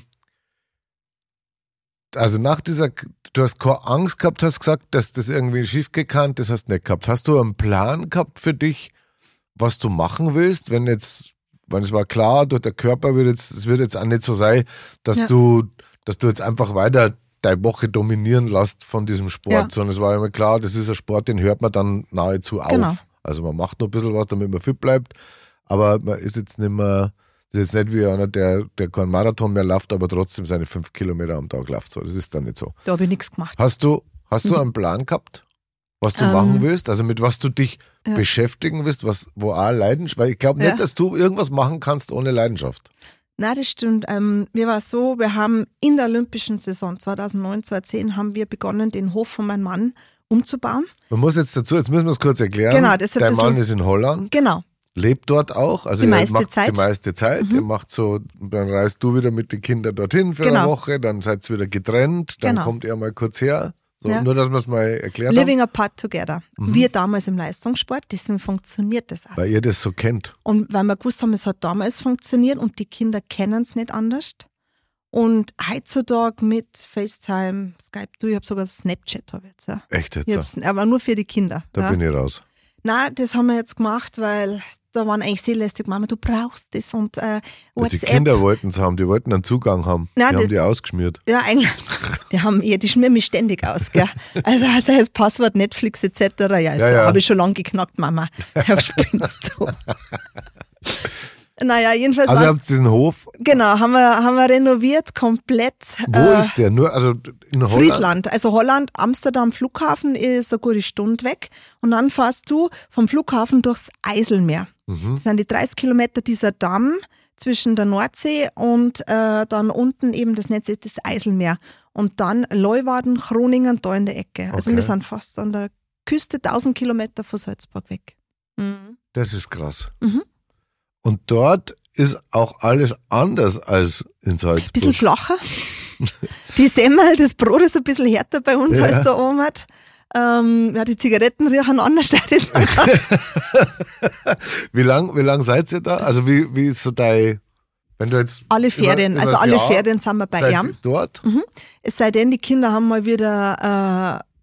also nach dieser, du hast keine Angst gehabt, hast gesagt, dass das irgendwie schief gehen kann, das hast du nicht gehabt. Hast du einen Plan gehabt für dich, was du machen willst, wenn jetzt, wenn es war klar, der Körper wird jetzt, es wird jetzt auch nicht so sein, dass Ja. du, dass du jetzt einfach weiter deine Woche dominieren lässt von diesem Sport, Ja. sondern es war immer klar, das ist ein Sport, den hört man dann nahezu auf. Genau. Also man macht nur ein bisschen was, damit man fit bleibt, aber man ist jetzt nicht mehr, das ist jetzt nicht wie einer, der, der keinen Marathon mehr läuft, aber trotzdem seine fünf Kilometer am Tag läuft. So, das ist dann nicht so. Da habe ich nichts gemacht. Hast du, hast du Mhm. einen Plan gehabt, was du Ähm, machen willst? Also mit was du dich ja. beschäftigen willst, was, wo auch Leidenschaft, weil ich glaube nicht, Ja. dass du irgendwas machen kannst ohne Leidenschaft. Nein, das stimmt. Ähm, mir war es so, wir haben in der olympischen Saison zweitausendneun, zweitausendzehn haben wir begonnen, den Hof von meinem Mann umzubauen. Man muss jetzt dazu, jetzt müssen wir es kurz erklären. Genau, das ist ein Dein bisschen- Mann ist in Holland. Genau. lebt dort auch. Also Die ihr meiste macht Zeit. die meiste Zeit. Mhm. Ihr macht so, dann reist du wieder mit den Kindern dorthin für Genau. eine Woche, dann seid ihr wieder getrennt, dann Genau. kommt er mal kurz her. So, Ja. Nur, dass wir es mal erklärt Living apart together. Mhm. Wir damals im Leistungssport, deswegen funktioniert das auch. haben, weil ihr das so kennt. Und weil wir gewusst haben, es hat damals funktioniert und die Kinder kennen es nicht anders. Und heutzutage mit FaceTime, Skype, du, ich habe sogar Snapchat. Hab ich jetzt, ja. Echt jetzt? Ich so. hab's, aber nur für die Kinder. Da ja. bin ich raus. Nein, das haben wir jetzt gemacht, weil da waren eigentlich sehr lästig. Mama, du brauchst das und äh, Ja, die WhatsApp. Kinder wollten es haben, die wollten einen Zugang haben. Nein, die das- haben die ausgeschmiert. Ja, eigentlich. Die haben ja, die schmieren mich ständig aus, gell? Also, also das Passwort Netflix et cetera. Ja, also, Ja, ja. habe ich schon lange geknackt, Mama. Ja, spinnst du. Naja, jedenfalls. Also ihr waren- habt diesen Hof. genau, haben wir, haben wir renoviert, komplett. Wo äh, ist der? Nur, also in Holland? Friesland. Also Holland, Amsterdam Flughafen ist eine gute Stunde weg. Und dann fährst du vom Flughafen durchs Eiselmeer. Mhm. Das sind die dreißig Kilometer dieser Damm zwischen der Nordsee und äh, dann unten eben das Netz ist das Eiselmeer. Und dann Leeuwarden, Groningen, da in der Ecke. Also Okay. wir sind fast an der Küste, tausend Kilometer von Salzburg weg. Mhm. Das ist krass. Mhm. Und dort ist auch alles anders als in Salzburg. Bisschen flacher. Die Semmel, das Brot ist ein bisschen härter bei uns Ja. als da oben. Ähm, ja, die Zigaretten riechen anders. das ist Wie lang, wie lang seid ihr da? Also wie, wie ist so dein, wenn du jetzt alle Ferien, über, also übers alle Jahr Ferien sind wir bei seid ihm. dort? Es sei denn, die Kinder haben mal wieder äh,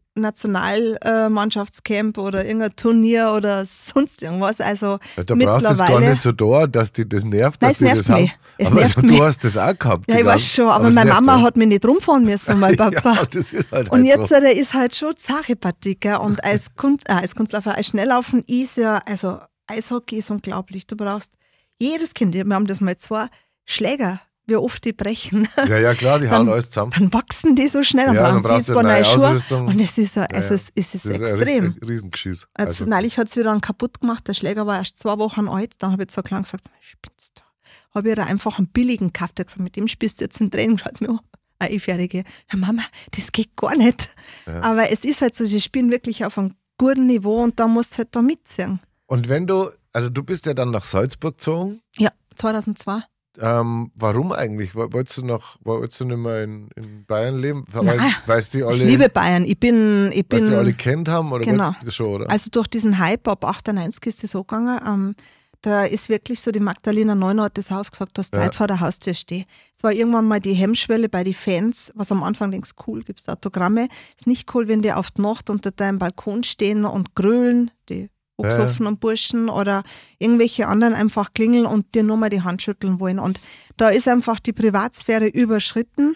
Nationalmannschaftscamp oder irgendein Turnier oder sonst irgendwas. Also Ja, da brauchst du es gar mittlerweile. nicht so da, dass die das nervt, Nein, dass es die nervt das haben. mich. Es aber nervt du mich. hast das auch gehabt. Ja, die ich weiß ganzen- schon, aber, es meine nervt Mama auch. hat mich nicht rumfahren müssen, mein Papa. Ja, das ist halt Und halt jetzt so. äh, der ist halt schon Sachepartie, gell? Und als, Kunst, äh, als Kunstläufer, als Schnelllaufen ist ja, also Eishockey ist unglaublich. Du brauchst jedes Kind, wir haben das mal zwei Schläger, wie oft die brechen. Ja, ja, klar, die Dann- hauen alles zusammen. Dann wachsen die so schnell und Ja, dann brauchen brauchst sie du jetzt eine neue neue Schuhe. Ausrüstung. Und es ist, so, also Ja, es, es ist Das ist extrem. ein Riesengeschiss. Also, neulich hat es wieder einen kaputt gemacht. Der Schläger war erst zwei Wochen alt. Dann habe ich so klein gesagt, spinnst du? Habe ich ihr einfach einen billigen gekauft. Ich gesagt, mit dem spielst du jetzt im Training. Schaut mir an. Eine Einjährige. Ja, Mama, das geht gar nicht. Ja. Aber es ist halt so, sie spielen wirklich auf einem guten Niveau und da musst du halt da mitziehen. Und wenn du, also du bist ja dann nach Salzburg gezogen. Ja, zweitausendzwei. Ähm, warum eigentlich? Woll- Wolltest du noch, wolltest du nicht mehr in, in Bayern leben? Weil, Nein, weil es die alle, Ich liebe Bayern. Ich bin, ich weil es die alle bin kennt haben oder Genau. wolltest du schon, oder? also durch diesen Hype ab achtundneunzig ist das so gegangen. Ähm, da ist wirklich so, die Magdalena Neuner hat das aufgesagt, dass die Ja. Leute vor der Haustür stehen. Es war irgendwann mal die Hemmschwelle bei den Fans, was am Anfang denkst, cool, gibt es Autogramme. Ist nicht cool, wenn die auf die Nacht unter deinem Balkon stehen und grölen, die hochsoffenen Burschen oder irgendwelche anderen einfach klingeln und dir nur mal die Hand schütteln wollen. Und da ist einfach die Privatsphäre überschritten.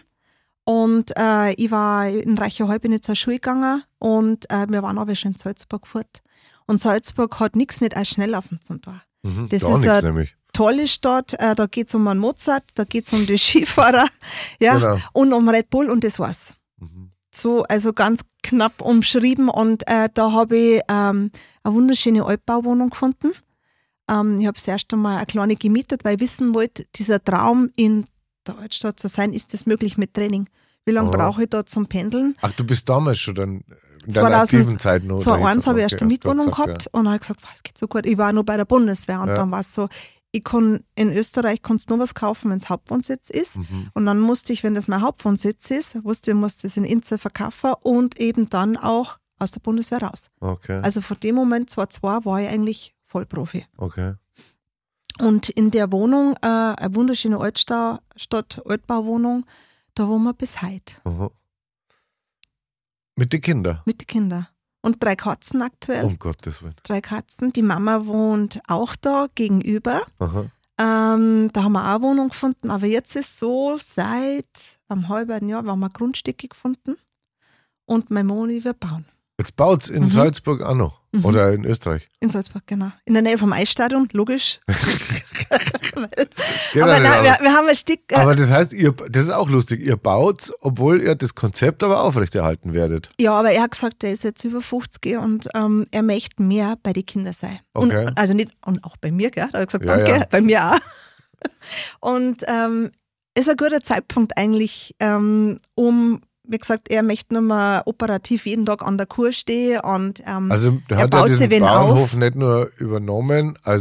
Und äh, ich war in Reicherheu, bin ich zur Schule gegangen und äh, wir waren aber schon in Salzburg fort. Und Salzburg hat nichts mit als Schnelllaufen zu tun. Mhm, das gar ist nichts ein- nämlich. Tolle Stadt, äh, da geht es um einen Mozart, da geht es um die Skifahrer ja, Genau. und um Red Bull und das war's. Mhm. So, also ganz knapp umschrieben und äh, da habe ich ähm, eine wunderschöne Altbauwohnung gefunden. Ähm, ich habe das erste Mal eine kleine gemietet, weil ich wissen wollte, dieser Traum in der Altstadt zu sein, ist das möglich mit Training? Wie lange Oh. brauche ich da zum Pendeln? Ach, du bist damals schon dann in deiner zweitausend aktiven Zeit noch. zweitauneins habe ich erst eine hast du Mietwohnung gesagt, gehabt und dann habe ich gesagt, was geht so gut. Ich war nur bei der Bundeswehr und Ja. dann war es so, ich kann in Österreich kannst du nur was kaufen, wenn es Hauptwohnsitz ist. Ja. Mhm. Und dann musste ich, wenn das mein Hauptwohnsitz ist, wusste ich, musste es in Inze verkaufen und eben dann auch aus der Bundeswehr raus. Okay, Also von dem Moment zweitausendzwei war ich eigentlich Vollprofi. okay. Und in der Wohnung, äh, eine wunderschöne Altstadt, Stadt, Altbauwohnung, da wohnen wir bis heute Aha. Mit den Kindern? mit den Kindern. Und drei Katzen aktuell. Um Gottes Willen. Drei Katzen. Die Mama wohnt auch da gegenüber. Aha. Ähm, da haben wir auch eine Wohnung gefunden. Aber jetzt ist so, seit einem halben Jahr haben wir Grundstücke gefunden. Und mein Moni, wir bauen. Jetzt baut es in Mhm. Salzburg auch noch. Mhm. Oder in Österreich. In Salzburg, genau. In der Nähe vom Eisstadion, logisch. Geht aber ja nicht nein, wir, anders. wir haben ein Stück. Äh, Aber das heißt, ihr, das ist auch lustig, ihr baut, obwohl ihr das Konzept aber aufrechterhalten werdet. ja, aber er hat gesagt, er ist jetzt über fünfzig und ähm, er möchte mehr bei den Kindern sein. Okay. Und, also nicht, und auch bei mir, gell? Da habe ich gesagt, Ja, danke, ja. bei mir auch. Und ähm, ist ein guter Zeitpunkt eigentlich, ähm, um, wie gesagt, er möchte nicht mehr operativ jeden Tag an der Kur stehen und ähm, Also der er hat ja baut diesen sie wen Bauernhof auf. nicht nur übernommen als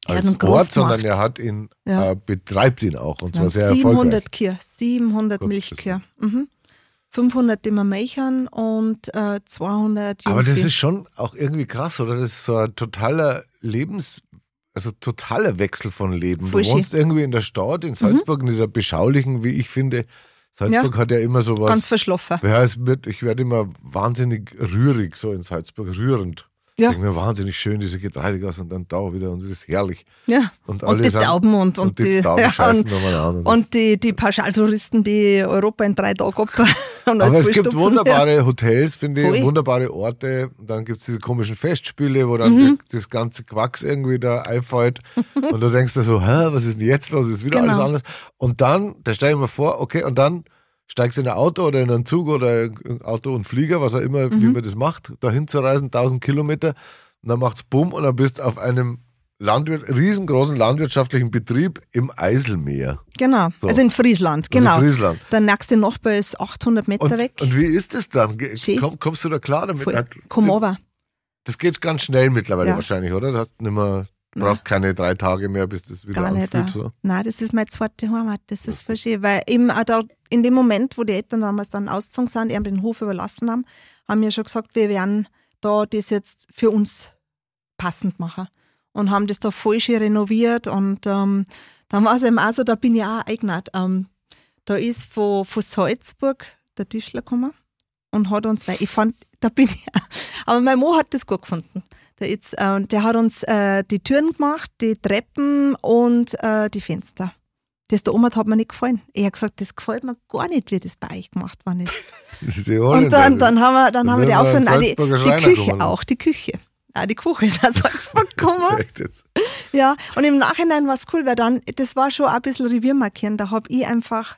Er hat als ihn groß Ort, sondern gemacht. er hat ihn, Ja. äh, betreibt ihn auch und Wir zwar haben sehr siebenhundert erfolgreich. Kühe, siebenhundert Gott, Milchkühe. Mhm. fünfhundert immer Melchern und äh, zweihundert Aber das Jungvieh. ist schon auch irgendwie krass, oder? Das ist so ein totaler Lebens, also totaler Wechsel von Leben. Voll Du wohnst irgendwie in der Stadt, in Salzburg, in dieser beschaulichen, wie ich finde. Salzburg Ja. hat ja immer sowas. Ganz verschlafen. Ja, es wird, ich werde immer wahnsinnig rührig, so in Salzburg, rührend. Ja. Ich denke mir, wahnsinnig schön, diese Getreidegasse und dann da wieder und es ist herrlich. Ja. Und, Und alle die sind- Tauben und, und, und die die, Tauben ja, scheißen und, nochmal an. Und und die, die Pauschaltouristen, die Europa in drei Tagen ab und Aber alles es gibt vollstopfen. wunderbare Hotels, finde ich, Voll. wunderbare Orte. Und dann gibt es diese komischen Festspiele, wo dann Mhm. das ganze Quacks irgendwie da einfällt. Und du denkst dir so, hä, was ist denn jetzt los? Ist wieder Genau. alles anders. Und dann, da stell ich mir vor, okay, und dann steigst du in ein Auto oder in einen Zug oder ein Auto und Flieger, was auch immer, wie Mhm. man das macht, dahin zu reisen, tausend Kilometer. Und dann macht's bumm und dann bist du auf einem Landwirt, riesengroßen landwirtschaftlichen Betrieb im Eiselmeer. Genau, So. also in Friesland, Also genau. in Friesland. Der nächste Nachbar ist achthundert Meter Und, weg. und wie ist das dann? Ge- Schön. Komm, kommst du da klar damit? Voll. Hat- Komm runter. Das geht ganz schnell mittlerweile Ja. wahrscheinlich, oder? Du hast nicht mehr, brauchst keine drei Tage mehr, bis das wieder Gar nicht. anfühlt. Ja. So. Nein, das ist meine zweite Heimat. Das ist voll schön. Weil eben auch da, in dem Moment, wo die Eltern damals dann ausgezogen sind, eben den Hof überlassen haben, haben wir schon gesagt, wir werden da das jetzt für uns passend machen. Und haben das da voll schön renoviert. Und ähm, dann war es eben auch so, da bin ich auch eingenaht. Ähm, da ist von, von Salzburg der Tischler gekommen und hat uns, weil ich fand, da bin ich auch, aber mein Mann hat das gut gefunden. Der, jetzt, äh, der hat uns äh, die Türen gemacht, die Treppen und äh, die Fenster. Das da oben hat mir nicht gefallen. Er hat gesagt, das gefällt mir gar nicht, wie das bei euch gemacht worden ist. Das ist die Und Holländer. dann, dann haben wir, dann Dann haben wir die werden wir aufgehört, einen nein, die, Salzburger die Schreiner Küche kommen. auch, die Küche. Ah, die Küche ist aus Salzburg gekommen. Echt jetzt? Ja, und im Nachhinein war es cool, weil dann, das war schon ein bisschen Revier markieren. Da habe ich einfach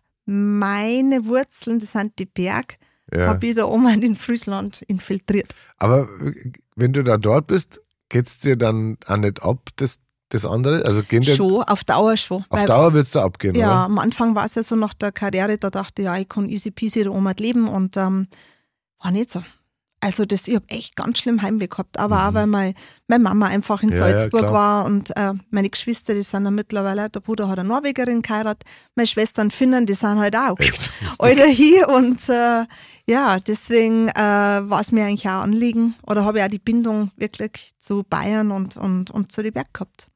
meine Wurzeln, das sind die Berg, Ja. habe ich da oben in Friesland infiltriert. Aber wenn du da dort bist, geht's dir dann auch nicht ab, das, das andere? Also gehen dir, Schon, auf Dauer schon. auf Weil- Dauer wird es da abgehen, Ja, oder? am Anfang war es ja so nach der Karriere, da dachte ich, ja, ich kann easy peasy da oben leben und ähm, war nicht so. Also das, ich habe echt ganz schlimm Heimweh gehabt, aber auch weil mein, meine Mama einfach in Mhm. Ja, ja, Salzburg klar. war und äh, meine Geschwister, die sind ja mittlerweile, der Bruder hat eine Norwegerin geheiratet, meine Schwestern Finnen, die sind halt auch Echt? Alter hier und äh, ja, deswegen äh, war es mir eigentlich auch ein Anliegen oder habe ich auch die Bindung wirklich zu Bayern und, und, und zu den Berg gehabt.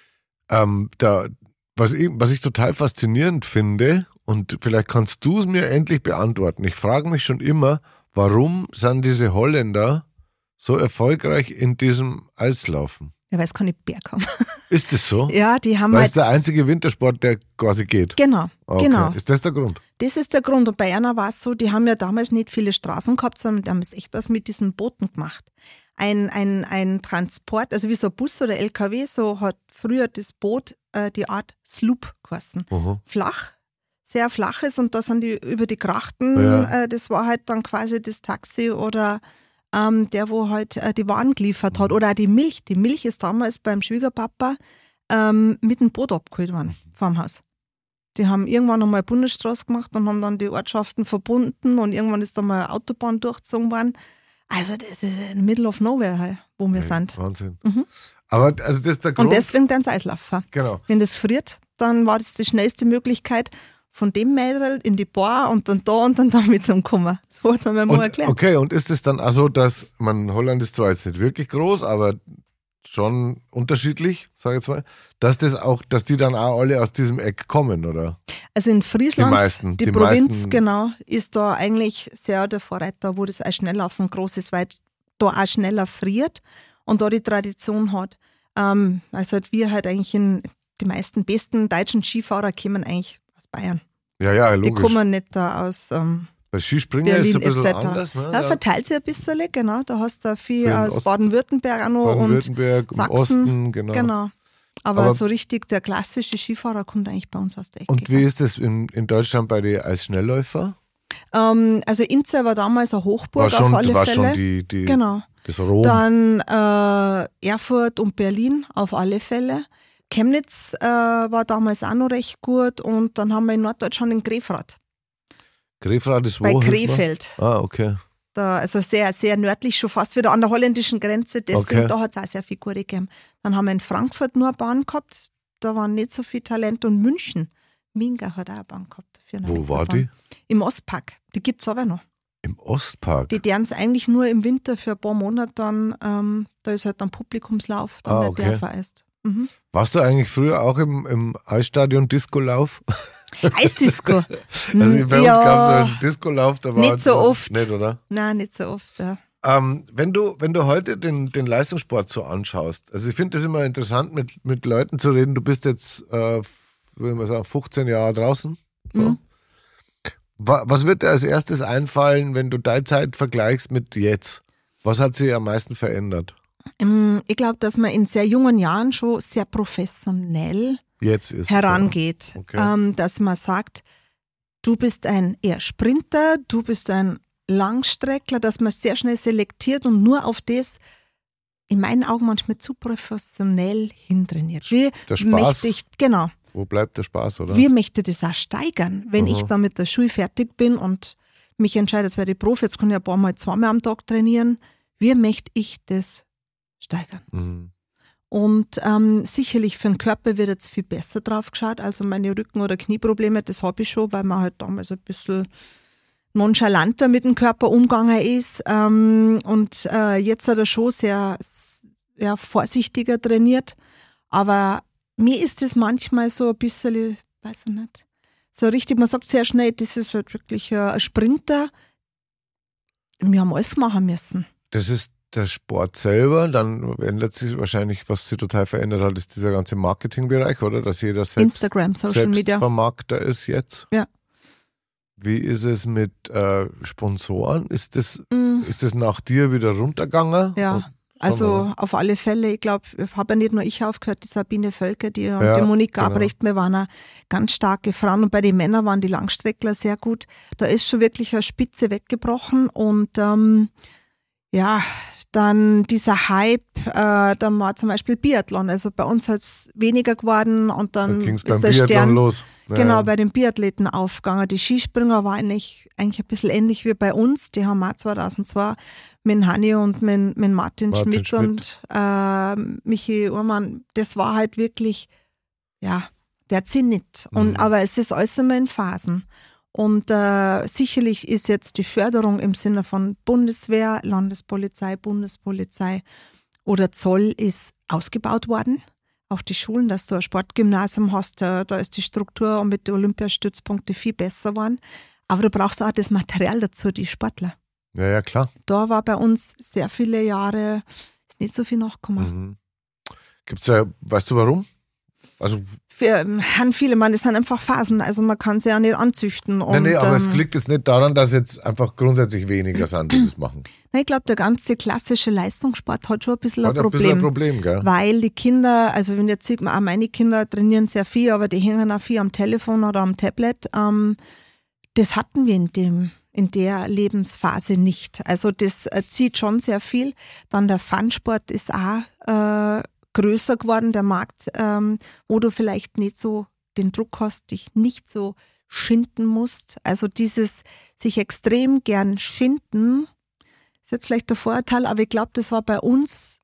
Ähm, da, was, ich, was ich total faszinierend finde, und vielleicht kannst du es mir endlich beantworten. Ich frage mich schon immer, warum sind diese Holländer so erfolgreich in diesem Eislaufen? Ja, weil es keine Berg haben. Ist das so? Ja, die haben Weil halt, es der einzige Wintersport, der quasi geht. genau, Okay. genau. Ist das der Grund? Das ist der Grund. Und bei einer war es so, die haben ja damals nicht viele Straßen gehabt, sondern die haben es echt was mit diesen Booten gemacht. Ein, ein, ein Transport, also wie so ein Bus oder L K W, so hat früher das Boot äh, die Art Sloop geheißen. Aha. Flach, sehr flaches und da sind die über die Grachten, Ja. äh, das war halt dann quasi das Taxi oder ähm, der, wo halt äh, die Waren geliefert hat. Oder auch die Milch. Die Milch ist damals beim Schwiegerpapa ähm, mit dem Boot abgeholt worden vom Haus. Die haben irgendwann einmal Bundesstraße gemacht und haben dann die Ortschaften verbunden und irgendwann ist da mal eine Autobahn durchgezogen worden. Also das ist in the middle of nowhere, halt, wo wir Ja, sind. Wahnsinn. Mhm. Aber also das ist der Grund. Und deswegen dann das Eislaufen. genau. Wenn das friert, dann war das die schnellste Möglichkeit, von dem Mädel in die Bar und dann da und dann damit zum Kommen. So hat es mir mein Mann Und, erklärt. okay, und ist es dann auch so, dass man, Holland ist zwar jetzt nicht wirklich groß, aber schon unterschiedlich, sage ich jetzt mal, dass das auch, dass die dann auch alle aus diesem Eck kommen, oder? Also in Friesland, Die meisten, die, die Provinz, meisten- genau, ist da eigentlich sehr der Vorreiter, wo das Eisschnelllaufen groß ist, weil da auch schneller friert und da die Tradition hat. Ähm, also halt wir halt eigentlich in, die meisten besten deutschen Skifahrer kommen eigentlich aus Bayern. Ja, ja, Die logisch. kommen nicht da aus ähm, Bei Skispringen ist es ein Berlin bisschen et cetera. anders, ne? Ja, Da verteilt sich ein bisschen, genau. Da hast du viel Für den aus Ost- Baden-Württemberg auch noch und Baden-Württemberg, im Sachsen, Osten, genau. genau. Aber, Aber- so richtig, der klassische Skifahrer kommt eigentlich bei uns aus der Ecke. Und wie ist das in, in Deutschland bei den Eisschnellläufer? Ähm, also Inze war damals eine Hochburg War schon, auf alle war Fälle. schon die, die, Genau. das Rom. Dann äh, Erfurt und Berlin auf alle Fälle. Chemnitz äh, war damals auch noch recht gut und dann haben wir in Norddeutschland den Grefrath Grefrath ist wo? bei hilf mir? Krefeld. Ah, okay. da, also sehr, sehr nördlich, schon fast wieder an der holländischen Grenze. Deswegen, Okay. da hat es auch sehr viel gute gegeben. Dann haben wir in Frankfurt nur eine Bahn gehabt. Da waren nicht so viel Talent. Und München, Minga hat auch eine Bahn gehabt. Für eine Wo war Reiterbahn. die? Im Ostpark. Die gibt es aber noch. Im Ostpark. Die deren es eigentlich nur im Winter für ein paar Monate dann, ähm, da ist halt dann Publikumslauf, dann Ah, wird okay. der vereist. Mhm. Warst du eigentlich früher auch im, im Eisstadion Discolauf? Eisdisco. Also bei uns Ja. gab es einen Discolauf, da war Nicht so oft. Nicht, oder? Nein, nicht so oft. Ja. Ähm, wenn du, wenn du heute den, den Leistungssport so anschaust, also ich finde das immer interessant, mit, mit Leuten zu reden. Du bist jetzt, äh, würde man sagen, fünfzehn Jahre draußen. So. Mhm. Wa- Was wird dir als erstes einfallen, wenn du deine Zeit vergleichst mit jetzt? Was hat sich am meisten verändert? Ähm, Ich glaube, dass man in sehr jungen Jahren schon sehr professionell Jetzt ist herangeht. Okay. Ähm, dass man sagt, du bist ein eher Sprinter, du bist ein Langstreckler, dass man sehr schnell selektiert und nur auf das in meinen Augen manchmal zu professionell hintrainiert. Wie Der Spaß. möchte ich, genau, Wo bleibt der Spaß, oder? wie möchte ich das auch steigern, wenn Aha. ich dann mit der Schule fertig bin und mich entscheide, jetzt werde ich Profi, jetzt kann ich ein paar Mal zweimal am Tag trainieren. Wie möchte ich das steigern? Mhm. Und ähm, sicherlich für den Körper wird jetzt viel besser drauf geschaut. Also meine Rücken- oder Knieprobleme, das habe ich schon, weil man halt damals ein bisschen nonchalanter mit dem Körper umgegangen ist. Ähm, und äh, jetzt hat er schon sehr, sehr vorsichtiger trainiert. Aber mir ist das manchmal so ein bisschen, ich weiß ich nicht, so richtig, man sagt sehr schnell, das ist halt wirklich ein Sprinter. Wir haben alles machen müssen. Das ist der Sport selber, dann ändert sich wahrscheinlich, was sich total verändert hat, ist dieser ganze Marketingbereich, oder? Dass jeder selbst, Instagram, Social selbst Media. Vermarkter ist jetzt. Ja. Wie ist es mit äh, Sponsoren? Ist das, Mm. ist das nach dir wieder runtergegangen? Ja, also auf alle Fälle, ich glaube, ich habe ja nicht nur ich aufgehört, die Sabine Völker, die, und Ja, die Monika genau. Abrecht, wir waren auch ganz starke Frauen und bei den Männern waren die Langstreckler sehr gut. Da ist schon wirklich eine Spitze weggebrochen und ähm, ja, dann dieser Hype, äh, dann war zum Beispiel Biathlon, also bei uns hat es weniger geworden und dann, Dann ging es ist beim der Biathlon Stern los. Ja, genau ja. bei den Biathleten aufgegangen. Die Skispringer waren eigentlich, eigentlich ein bisschen ähnlich wie bei uns. Die haben auch zweitausendzwei mit Hanni und mit, mit Martin, Martin Schmidt, Schmidt. und äh, Michi Uhrmann. Das war halt wirklich, ja, der Zenit. Und, Mhm. aber es ist alles immer in Phasen. Und äh, sicherlich ist jetzt die Förderung im Sinne von Bundeswehr, Landespolizei, Bundespolizei oder Zoll ist ausgebaut worden. Auch die Schulen, dass du ein Sportgymnasium hast, da, da ist die Struktur und mit den Olympiastützpunkten viel besser geworden. Aber du brauchst auch das Material dazu, die Sportler. ja, ja, klar. Da war bei uns sehr viele Jahre ist nicht so viel nachgekommen. Mhm. Gibt's ja, weißt du warum? Also, Für, haben viele, man, das sind einfach Phasen, also man kann sie ja nicht anzüchten. Und, nee, nee, aber es ähm, liegt jetzt nicht daran, dass jetzt einfach grundsätzlich weniger sind, die das machen. nein, ich glaube, der ganze klassische Leistungssport hat schon ein bisschen ein Hat ein bisschen ein Problem. Problem, gell? Weil die Kinder, also wenn jetzt sieht man, auch meine Kinder trainieren sehr viel, aber die hängen auch viel am Telefon oder am Tablet. Ähm, das hatten wir in dem in der Lebensphase nicht. Also das äh, zieht schon sehr viel. Dann der Funsport ist auch äh, größer geworden, der Markt, ähm, wo du vielleicht nicht so den Druck hast, dich nicht so schinden musst. Also dieses sich extrem gern schinden, ist jetzt vielleicht der Vorurteil, aber ich glaube, das war bei uns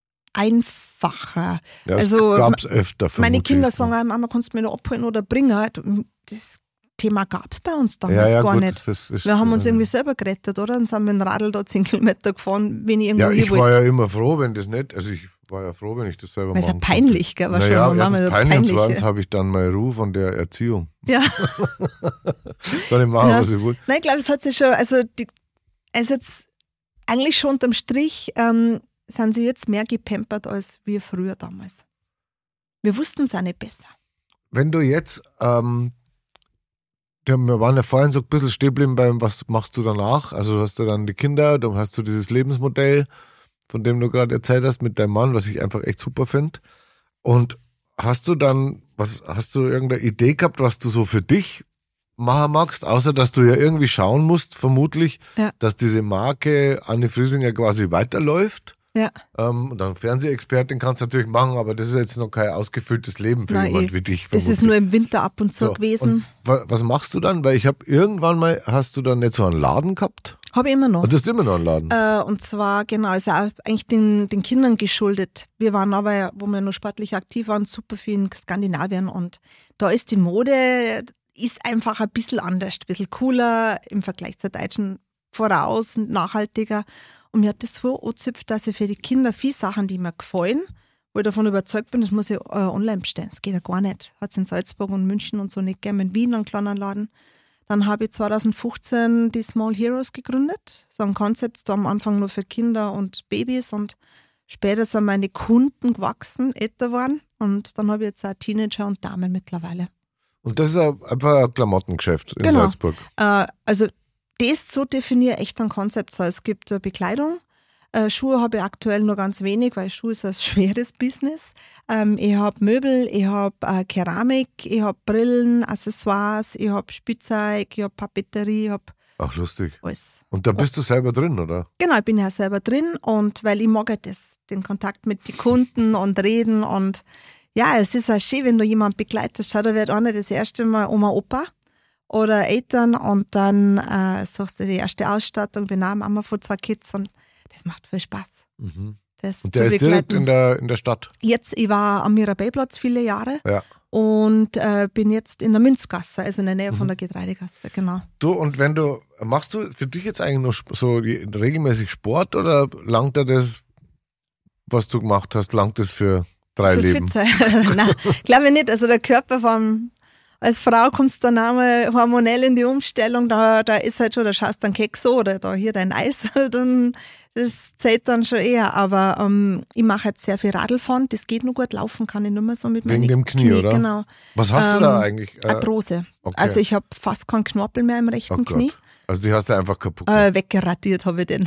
einfacher. Ja, also, es gab's öfter. Meine vermutlich. Kinder sagen auch, Mama, kannst du mich noch abholen oder bringen? Das Thema gab es bei uns damals ja, ja, gar gut, nicht. das ist, ist, Wir haben uns äh, irgendwie selber gerettet, oder? Dann sind wir mit dem Radl da zehn Kilometer gefahren, wenn ich irgendwo Ja, hin ich war wollte. ja immer froh, wenn das nicht, also ich war ja froh, wenn ich das selber Weil es ja machen peinlich, gell? War konnte. schon Naja, mal erstens eine peinlich und peinliche- zweitens habe ich dann meine Ruhe von der Erziehung. Ja. Soll ich machen, Ja. was ich will. Nein, ich glaube, es hat sich schon, also, die, also jetzt eigentlich schon unterm Strich ähm, sind sie jetzt mehr gepampert als wir früher damals. Wir wussten es auch nicht besser. Wenn du jetzt, ähm, ja, wir waren ja vorhin so ein bisschen stehen geblieben beim, was machst du danach? Also du hast ja dann die Kinder, dann hast du dieses Lebensmodell, von dem du gerade erzählt hast, mit deinem Mann, was ich einfach echt super finde. Und hast du dann, was, hast du irgendeine Idee gehabt, was du so für dich machen magst, außer dass du ja irgendwie schauen musst, vermutlich, Ja. dass diese Marke Anni Friesinger quasi weiterläuft? Ja. Ähm, und dann Fernsehexpertin kannst du natürlich machen, aber das ist jetzt noch kein ausgefülltes Leben für Nein, jemand eh. wie dich. Das ist vermutlich. nur im Winter ab und zu So, gewesen. und wa- was machst du dann? Weil ich habe irgendwann mal, hast du dann nicht so einen Laden gehabt? Habe ich immer noch. Und das ist immer noch ein Laden? Äh, und zwar, genau, ist auch eigentlich den, den Kindern geschuldet. Wir waren aber, wo wir noch sportlich aktiv waren, super viel in Skandinavien und da ist die Mode, ist einfach ein bisschen anders, ein bisschen cooler im Vergleich zur deutschen, voraus und nachhaltiger. Und mir hat das so angezipft, dass ich für die Kinder viele Sachen, die mir gefallen, wo ich davon überzeugt bin, das muss ich äh, online bestellen. Das geht ja gar nicht. Hat es in Salzburg und München und so nicht gegeben, in Wien einen kleinen Laden. Dann habe ich zwanzig fünfzehn die Small Heroes gegründet. So ein Konzept, da am Anfang nur für Kinder und Babys und später sind meine Kunden gewachsen, älter geworden und dann habe ich jetzt auch Teenager und Damen mittlerweile. Und das ist einfach ein Klamottengeschäft in genau. Salzburg? Äh, also das so definiere echt ein Konzept. So, es gibt äh, Bekleidung, äh, Schuhe habe ich aktuell nur ganz wenig, weil Schuhe ist ein schweres Business. Ähm, ich habe Möbel, ich habe äh, Keramik, ich habe Brillen, Accessoires, ich habe Spielzeug, ich habe Papeterie, ich habe Ach, lustig. alles. Und da bist du selber drin, oder? Genau, ich bin ja selber drin und weil ich mag ja das, den Kontakt mit den Kunden und reden und ja, es ist auch schön, wenn du jemanden begleitest. Schau, da wird einer das erste Mal Oma, Opa oder Eltern und dann äh, suchst du die erste Ausstattung, bin auch Mama von zwei Kids und das macht viel Spaß. Mhm. Das Und der zu ist direkt begleiten. in der, in der Stadt? Jetzt, ich war am Mirabellplatz viele Jahre Ja. und äh, bin jetzt in der Münzgasse, also in der Nähe Mhm. von der Getreidegasse, genau. Du, und wenn du, machst du für dich jetzt eigentlich nur sp- so die- regelmäßig Sport oder langt dir das, was du gemacht hast, langt das für drei Fürs Leben? Fit-Sein. Nein, glaube ich nicht. Also der Körper vom, als Frau kommst du dann einmal hormonell in die Umstellung, da, da ist halt schon, da schaust dann Keks so oder da hier dein Eis, dann, das zählt dann schon eher. Aber ähm, ich mache jetzt sehr viel Radlfahren, das geht nur gut, laufen kann ich nicht mehr so mit Wegen meinen dem Knie, oder? Genau. Was hast Ähm, du da eigentlich? Äh, Arthrose. okay. Also ich habe fast keinen Knorpel mehr im rechten oh Knie. Gott. Also die hast du einfach kaputt gemacht. Äh, weggeradiert habe ich den.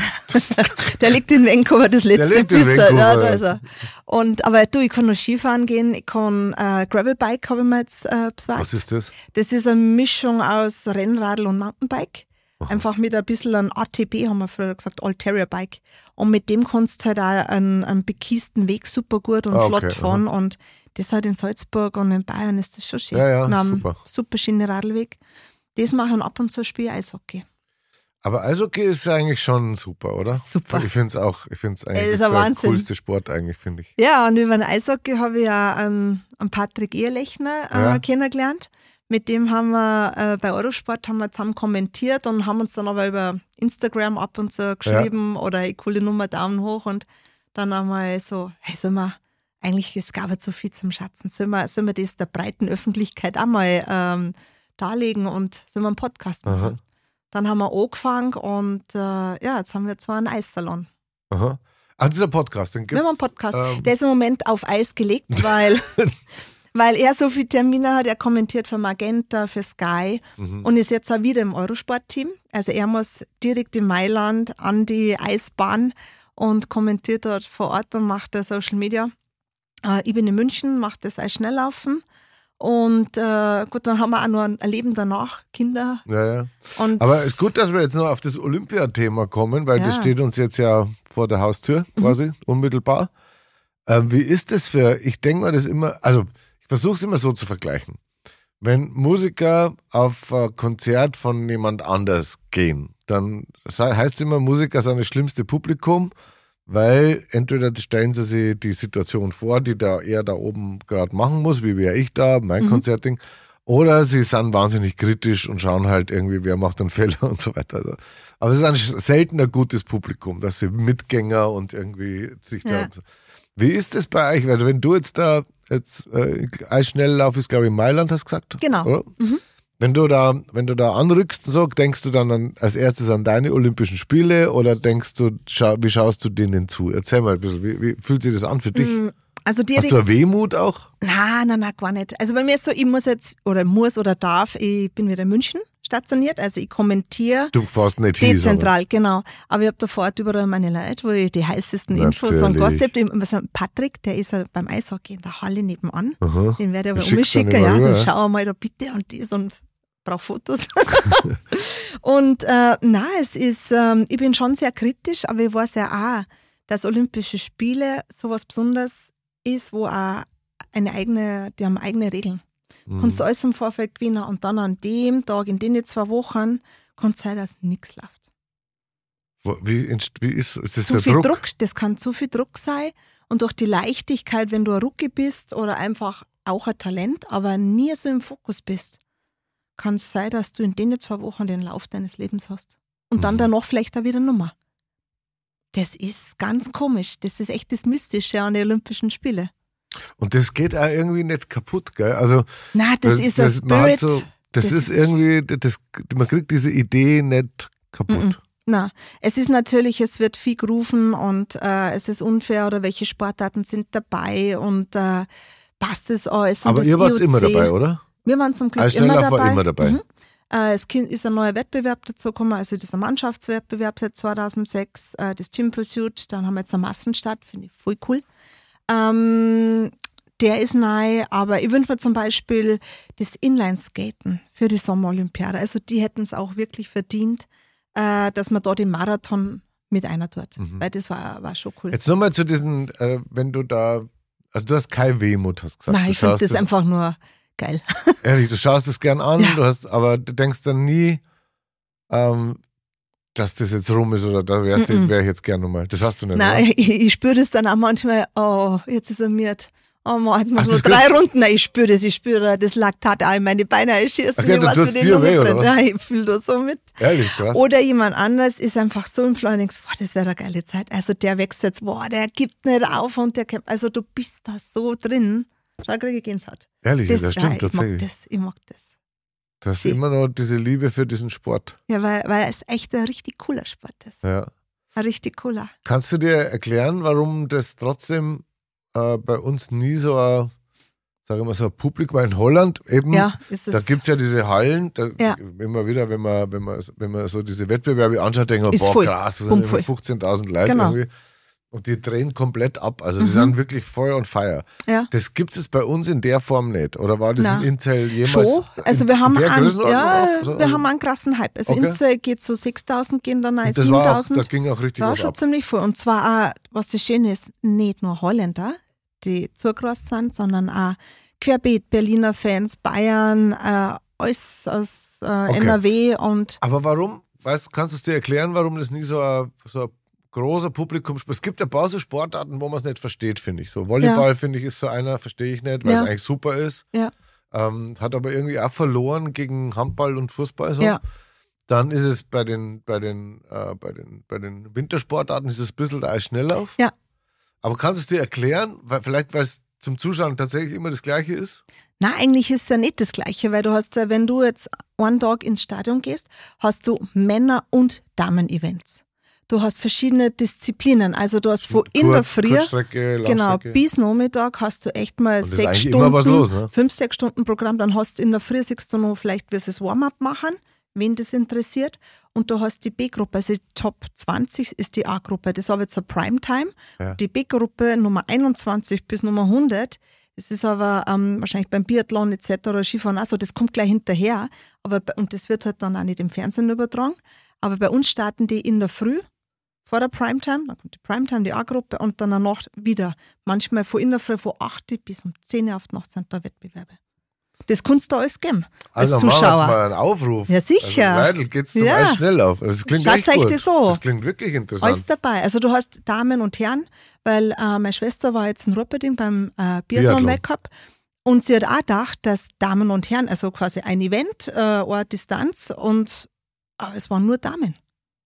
Der liegt in Vancouver, das letzte liegt in Bister. Vancouver. Ja, da ist er. Und, aber du, ich kann noch Skifahren gehen, ich kann äh, Gravelbike habe ich mir jetzt äh, besorgt. Was ist das? Das ist eine Mischung aus Rennradl und Mountainbike. Aha. Einfach mit ein bisschen ein A T B, haben wir früher gesagt, All-Terrier Bike. Und mit dem kannst du halt auch einen, einen bekiesten Weg super gut und Ah, flott okay, fahren. Und das halt in Salzburg und in Bayern ist das schon schön. Ja, ja, Wir haben super. super schöne Radlweg. Das mache ich und ab und zu spiele ich Eishockey. Aber Eishockey ist ja eigentlich schon super, oder? Super. Ich finde es auch, ich finde es eigentlich Es ist das ein der Wahnsinn. coolste Sport eigentlich, finde ich. Ja, und über den Eishockey habe ich ja einen, einen Patrick Ehrlechner äh, Ja. kennengelernt. Mit dem haben wir äh, bei Eurosport haben wir zusammen kommentiert und haben uns dann aber über Instagram ab und zu geschrieben oder hey, coole Nummer, Daumen hoch und dann einmal so, hey, sollen wir, eigentlich es gab ja zu viel zum Schatzen, sollen wir, sollen wir das der breiten Öffentlichkeit auch mal ähm, darlegen und sollen wir einen Podcast machen? Aha. Dann haben wir angefangen und äh, ja, jetzt haben wir zwar einen Eissalon. Aha. Ah, dieser Podcast, den gibt's. Wir haben einen Podcast. Ähm, Der ist im Moment auf Eis gelegt, weil, weil er so viele Termine hat. Er kommentiert für Magenta, für Sky mhm. und ist jetzt auch wieder im Eurosport-Team. Also er muss direkt in Mailand an die Eisbahn und kommentiert dort vor Ort und macht da Social Media. Äh, ich bin in München, mache das Eisschnelllaufen. Und äh, gut, dann haben wir auch noch ein Leben danach, Kinder. Ja, ja. Und Aber es ist gut, dass wir jetzt noch auf das Olympiathema kommen, weil Ja. das steht uns jetzt ja vor der Haustür quasi, unmittelbar. Ähm, wie ist das für, ich denke mal das immer, also ich versuche es immer so zu vergleichen. Wenn Musiker auf ein Konzert von jemand anders gehen, dann heißt es immer, Musiker sind das schlimmste Publikum, weil entweder stellen sie sich die Situation vor, die da er da oben gerade machen muss, wie wäre ich da, mein Mhm. Konzertding, oder sie sind wahnsinnig kritisch und schauen halt irgendwie, wer macht einen Fehler und so weiter. Also, aber es ist eigentlich selten ein gutes Publikum, dass sie Mitgänger und irgendwie sich Ja. da... Wie ist das bei euch? Also wenn du jetzt da jetzt äh, Eisschnelllauf ist, glaube ich, in Mailand, hast du gesagt? Genau. Oder? Mhm. Wenn du da, wenn du da anrückst, so, denkst du dann an, als erstes an deine Olympischen Spiele oder denkst du, schau, wie schaust du denen zu? Erzähl mal ein bisschen, wie, wie fühlt sich das an für dich? Mm, Also Hast direkt. du eine Wehmut auch? Nein, nein, nein, gar nicht. Also bei mir ist so, ich muss jetzt, oder muss oder darf, ich bin wieder in München stationiert, also ich kommentiere Du fährst nicht hin. dezentral, genau. Aber ich habe da vor Ort überall meine Leute, wo ich die heißesten Infos und Natürlich. Gossip, die, also Patrick, der ist ja beim Eishockey in der Halle nebenan, Aha. den werde ich aber Schickst du umschicken, nicht mal ja, rüber, dann ja? schau mal da bitte und das und brauche Fotos. Und äh, nein, es ist, ähm, ich bin schon sehr kritisch, aber ich weiß ja auch, dass Olympische Spiele sowas Besonderes ist, wo auch eine eigene, die haben eigene Regeln. Mhm. Kannst du alles im Vorfeld gewinnen und dann an dem Tag, in den zwei Wochen, kann es sein, dass nichts läuft. Wie, entst- wie ist, ist das Zu der viel Druck? Druck, das kann zu viel Druck sein. Und durch die Leichtigkeit, wenn du ein Rookie bist oder einfach auch ein Talent, aber nie so im Fokus bist, kann es sein, dass du in den zwei Wochen den Lauf deines Lebens hast. Und dann Mhm. danach vielleicht auch wieder Nummer. Das ist ganz komisch. Das ist echt das Mystische an den Olympischen Spielen. Und das geht auch irgendwie nicht kaputt, gell? Also, Na, das, das, ist ein das, man hat Spirit. so, das, Das ist ist- irgendwie, das, man kriegt diese Idee nicht kaputt. Mhm. Na, es ist natürlich, es wird viel gerufen und äh, es ist unfair oder welche Sportarten sind dabei und äh, passt es alles. Und Aber das ihr wart I O C immer dabei, oder? Wir waren zum Glück Als immer Schnelllauf war dabei. immer dabei. Mhm. Äh, es ki- ist ein neuer Wettbewerb dazu gekommen, also dieser Mannschaftswettbewerb seit zweitausendsechs, äh, das Team Pursuit, dann haben wir jetzt einen Massenstart, finde ich voll cool. Ähm, der ist neu, aber ich wünsche mir zum Beispiel das Inlineskaten für die Sommerolympiade. Also die hätten es auch wirklich verdient, äh, dass man da den Marathon mit einer tut, Mhm. weil das war, war schon cool. Jetzt nochmal zu diesen, äh, wenn du da, also du hast keine Wehmut, hast gesagt. Nein, du ich finde schaust das einfach nur geil. Ehrlich, du schaust es gern an, Ja. du hast, aber du denkst dann nie, ähm, dass das jetzt rum ist oder da wärst du, Mhm. wäre ich jetzt gern nochmal. Das hast du nicht, Nein, oder? ich, ich spüre das dann auch manchmal, oh, jetzt ist er miert. Oh Mann, jetzt muss Ach, man das drei kriegst- Runden. Nein, ich spüre das, ich spüre das Laktat auch in meine Beine einschießen. Ach ja, ich du weiß, tut's wie die dir Lunge weh, oder brennt. was? Nein, ich fühle da so mit. Ehrlich, krass. Oder jemand anderes ist einfach so im Flow und denkst, boah, das wäre eine geile Zeit. Also der wächst jetzt, boah, der gibt nicht auf und der kämpft. Also du bist da so drin. Da kriege ich Gänsehaut. Ehrlich, Das, das stimmt ja, ich mag tatsächlich. das, ich mag das. Du hast Sie- immer noch diese Liebe für diesen Sport. Ja, weil, weil es echt ein richtig cooler Sport ist. Ja. Ein richtig cooler. Kannst du dir erklären, warum das trotzdem äh, bei uns nie so ein, sag ich mal, so ein Publikum in Holland eben, Ja, ist es. da gibt es ja diese Hallen, da Ja. immer wieder, wenn man, wenn, man, wenn man so diese Wettbewerbe anschaut, denkt man, Ist boah, voll. krass, das sind Pumpvoll. irgendwie fünfzehntausend Leute Genau. irgendwie. Und die drehen komplett ab. Also die Mhm. sind wirklich Feuer und Feier. Ja. Das gibt es bei uns in der Form nicht. Oder war das Na. in Inzell jemals? Schon. Also in, wir haben, in der einen, Größenordnung ja, auch? So? wir haben einen krassen Hype. Also Okay. Inze geht so sechstausend, gehen dann rein, Und das war auch, da siebentausend. ging auch richtig War was schon ab. ziemlich voll. Und zwar auch, was das Schöne ist, nicht nur Holländer, die zugereist sind, sondern auch querbeet, Berliner Fans, Bayern, äh, alles aus äh, Okay. N R W und Aber warum, weißt, kannst du es dir erklären, warum das nie so ein, so ein großer Publikum spielt? Es gibt ein paar so Sportarten, wo man es nicht versteht, finde ich. So Volleyball, finde ich, ist so einer, verstehe ich nicht, weil Ja. es eigentlich super ist. Ja. Ähm, hat aber irgendwie auch verloren gegen Handball und Fußball. So. Ja. Dann ist es bei den, bei den, äh, bei den, bei den Wintersportarten ist es ein bisschen der Schnelllauf. Ja. Aber kannst du es dir erklären? Weil, vielleicht, weil es zum Zuschauen tatsächlich immer das Gleiche ist? na, eigentlich ist es ja nicht das Gleiche, weil du hast ja, wenn du jetzt einen Tag ins Stadion gehst, hast du Männer- und Damen-Events. Du hast verschiedene Disziplinen, also du hast von in der Kurz- Früh, Kurzstrecke, genau, Langstrecke. bis Nachmittag hast du echt mal Und es ist sechs eigentlich Stunden, immer was los, ne? fünf, sechs Stunden Programm, dann hast du in der Früh, siehst du noch, vielleicht wirst du das Warm-up machen, wen das interessiert. Und du hast die B-Gruppe, also die Top zwanzig ist die A-Gruppe, das habe ich jetzt eine Primetime. Ja. Die B-Gruppe Nummer einundzwanzig bis Nummer hundert, das ist aber ähm, wahrscheinlich beim Biathlon et cetera, Skifahren auch so, das kommt gleich hinterher. Aber, bei- und das wird halt dann auch nicht im Fernsehen übertragen. Aber bei uns starten die in der Früh, vor der Primetime, dann kommt die Primetime, die A-Gruppe und dann danach wieder. Manchmal von in der Früh von acht bis um zehn Uhr auf die Nacht sind da Wettbewerbe. Das kannst du alles geben, als Also machen wir jetzt Zuschauer. mal einen Aufruf. Ja, sicher. Also, Leidl, geht's zum Ja. Eisschnelllauf. Das klingt Schaut echt euch gut. das an. Das klingt wirklich interessant. Alles dabei. Also du hast Damen und Herren, weil äh, meine Schwester war jetzt in Rupperding beim äh, Biathlon. Biathlon-Weltcup und sie hat auch gedacht, dass Damen und Herren, also quasi ein Event, äh, eine Distanz und aber es waren nur Damen.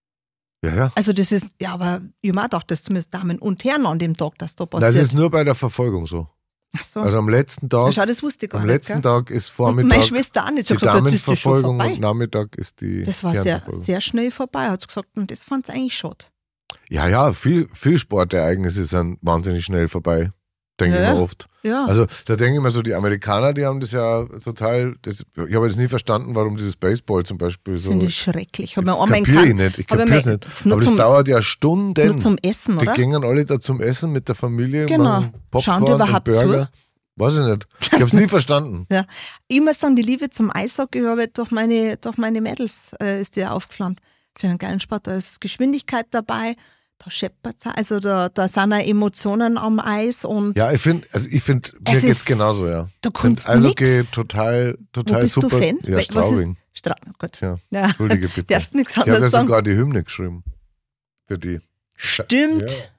Ja, ja. Also das ist, ja, aber ich habe auch gedacht, dass zumindest Damen und Herren an dem Tag, dass da Das passiert. ist nur bei der Verfolgung so. Ach so. Also am letzten Tag, Schau, das wusste ich gar am nicht. letzten gell? Tag ist Und meine Vormittag Schwester auch nicht. die Sie hat gesagt, das ist ja schon Damenverfolgung vorbei. und Nachmittag ist die Das war sehr, Herrenverfolgung. sehr schnell vorbei, hat sie gesagt. Und das fand sie eigentlich schade. Ja, ja, viel, viel Sportereignisse sind wahnsinnig schnell vorbei, denke Ja, ich ja. mir oft. Ja. Also da denke ich mir so, die Amerikaner, die haben das ja total, das, ich habe jetzt nie verstanden, warum dieses Baseball zum Beispiel so, Finde ich schrecklich. Hab mir einmal kapiere ich kann- nicht, ich hab kapiere es mir- nicht. das ist nur Aber das zum- dauert ja Stunden. Nur zum Essen, Die oder? gingen alle da zum Essen mit der Familie, Genau. machen Popcorn Schauen die überhaupt und Burger. Weiß ich nicht. Ich habe es nie verstanden. Ja. Ich muss sagen, die Liebe zum Eishockey habe ich durch meine, durch meine Mädels äh, ist die aufgeflammt. Ich finde einen geilen Sport, da ist Geschwindigkeit dabei, da scheppert's auch. Also da, da sind auch Emotionen am Eis und Ja, ich finde, also ich finde, mir Es geht's ist- genauso, ja. du Ich kannst find Eishockey nix. total, Wo total bist super. du Fan? Ja, Was Straubing. ist Stra gut. Ja, Ja. Entschuldige bitte. Darfst nichts Ich habe ja anderes sagen. sogar die Hymne geschrieben. für die. Stimmt. Ja.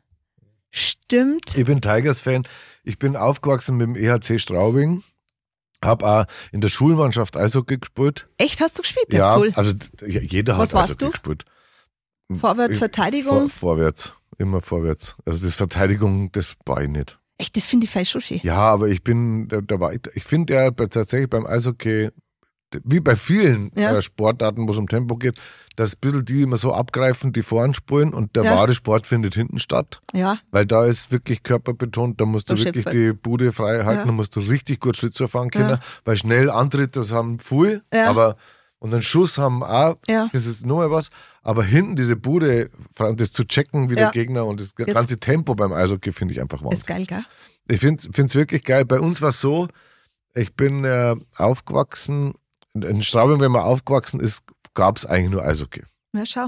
Stimmt. Ich bin Tigers-Fan. Ich bin aufgewachsen mit dem E H C Straubing. Hab auch in der Schulmannschaft Eishockey gespielt. Echt, hast du gespielt? Ja, Ja, cool. also jeder hat Was warst Eishockey du? gespielt. Vorwärts, Ich- Verteidigung? Vor, vorwärts, immer vorwärts. Also das Verteidigung, das war ich nicht. Echt, das finde ich voll schon schön. Ja, aber ich bin, da, da war ich, ich finde ja bei- tatsächlich beim Eishockey, wie bei vielen Ja. äh, Sportarten, wo es um Tempo geht, dass ein bisschen die immer so abgreifen, die vorn spulen und der Ja. wahre Sport findet hinten statt. Ja, Weil da ist wirklich körperbetont, da musst du Da wirklich schöpfert's. die Bude frei halten, Ja. da musst du richtig gut Schlitzohr fahren können, Ja. weil schnell Antritt, das haben viel, Ja. aber und einen Schuss haben auch, ja. das ist nochmal was, aber hinten diese Bude, das zu checken wie der Ja. Gegner und das Jetzt- ganze Tempo beim Eishockey finde ich einfach Ist Wahnsinn. geil, gell? Ich finde es wirklich geil. Bei uns war es so, ich bin äh, aufgewachsen, in- in Straubing, wenn man aufgewachsen ist, gab es eigentlich nur Eishockey. Na, schau.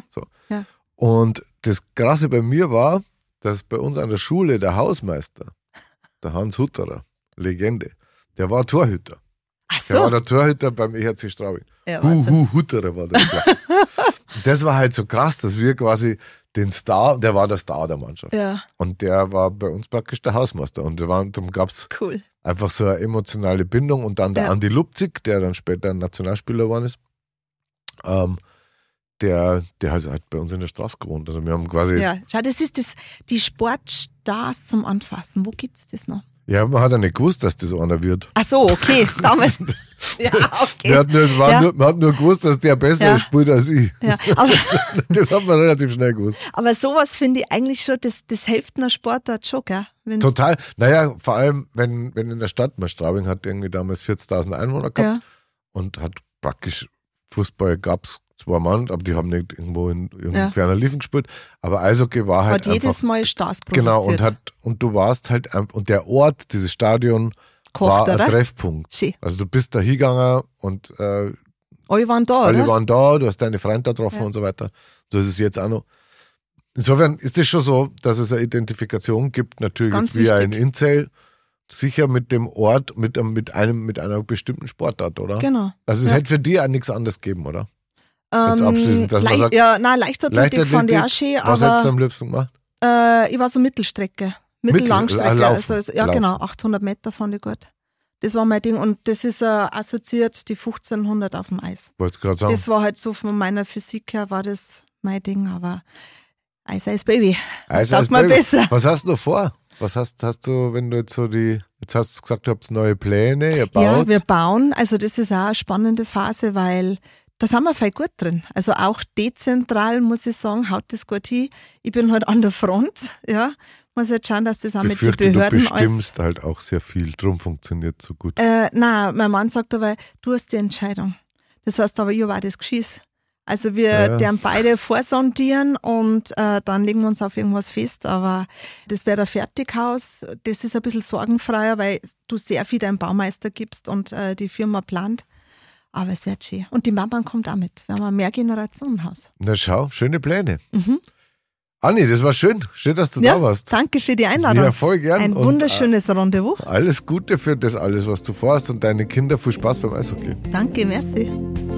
Und das Krasse bei mir war, dass bei uns an der Schule der Hausmeister, der Hans Hutterer, Legende, der war Torhüter. Ach Der war so. der Torhüter beim E H C Straubing. Ja, Hu, Wahnsinn. Hu, Hutterer war das. Ja. Und das war halt so krass, dass wir quasi den Star, der war der Star der Mannschaft. Ja, Und der war bei uns praktisch der Hausmeister. Und da war- darum gab es cool. einfach so eine emotionale Bindung. Und dann der Ja. Andi Lupzig, der dann später ein Nationalspieler geworden ist, ähm, der, der hat halt bei uns in der Straße gewohnt. Also wir haben quasi, ja, Ja, schau, das ist das, die Sportstars zum Anfassen. Wo gibt's das noch? man hat ja nicht gewusst, dass das einer wird. Ach so, okay. Damals. Ja, okay. Der hat nur, es war Ja. nur, man hat nur gewusst, dass der besser Ja. spielt als ich. Ja, aber, Das hat man relativ schnell gewusst. aber sowas finde ich eigentlich schon, das, das hilft einer Sportart schon, gell? Wenn's- Total. Naja, vor allem, wenn, wenn in der Stadt, man Straubing hat irgendwie damals vierzigtausend Einwohner gehabt Ja, und hat praktisch Fußball gab es zwei Mann, aber die haben nicht irgendwo in irgendeinem Ja. ferner Liefen gespielt. Aber Eishockey war halt hat jedes einfach, Mal Stars produziert. genau, und hat, und du warst halt, ein- und der Ort, dieses Stadion, Kocht, war ein oder? Treffpunkt. Schön. Also du bist da hingegangen und äh, Alle waren da, alle oder? waren da, du hast deine Freunde da getroffen Ja. und so weiter. So ist es jetzt auch noch. Insofern ist es schon so, dass es eine Identifikation gibt, natürlich ganz jetzt wie ein wichtig. Inzell, sicher mit dem Ort, mit, einem- mit, einem, mit einer bestimmten Sportart, oder? Genau. Also es Ja. hätte für dich auch nichts anderes gegeben, oder? Jetzt abschließend, dass man leicht, sagt, ja, nein, Leichtathletik fand ich auch schön, was hättest du aber am liebsten gemacht? äh, ich war so Mittelstrecke. Mittellangstrecke. Mittel- äh, laufen, also, ja, laufen. genau, achthundert Meter fand ich gut. Das war mein Ding und das ist äh, assoziiert die fünfzehnhundert auf dem Eis. Wolltest du gerade sagen? Das war halt so von meiner Physik her war das mein Ding, aber Eis, Eis, Baby. Eis, sagt Eis, man Baby. besser. Was hast du vor? Was hast, hast du, wenn du jetzt so die, jetzt hast du gesagt, du habt neue Pläne, ihr baut. Ja, wir bauen. Also das ist auch eine spannende Phase, weil da sind wir voll gut drin. Also auch dezentral, muss ich sagen, haut das gut hin. Ich bin halt an der Front, ja. Muss jetzt schauen, dass das auch mit den Befürchte, du Behörden alles... bestimmst halt auch sehr viel. Drum funktioniert so gut. Äh, nein, mein Mann sagt aber, du hast die Entscheidung. Das heißt aber, ich habe auch das Geschiss. Also wir Ja. deren beide vorsondieren und äh, dann legen wir uns auf irgendwas fest. Aber das wäre ein Fertighaus. Das ist ein bisschen sorgenfreier, weil du sehr viel deinem Baumeister gibst und äh, die Firma plant. Aber es wird schön. Und die Mama kommt auch mit. Wir haben ein Mehrgenerationenhaus. Na schau, schöne Pläne. Mhm. Anni, das war schön. Schön, dass du Ja, da warst. danke für die Einladung. Ja, voll gern. Ein Und, wunderschönes Rendezvous. äh, alles Gute für das alles, was du vorhast und deine Kinder. Viel Spaß beim Eishockey. Danke, merci.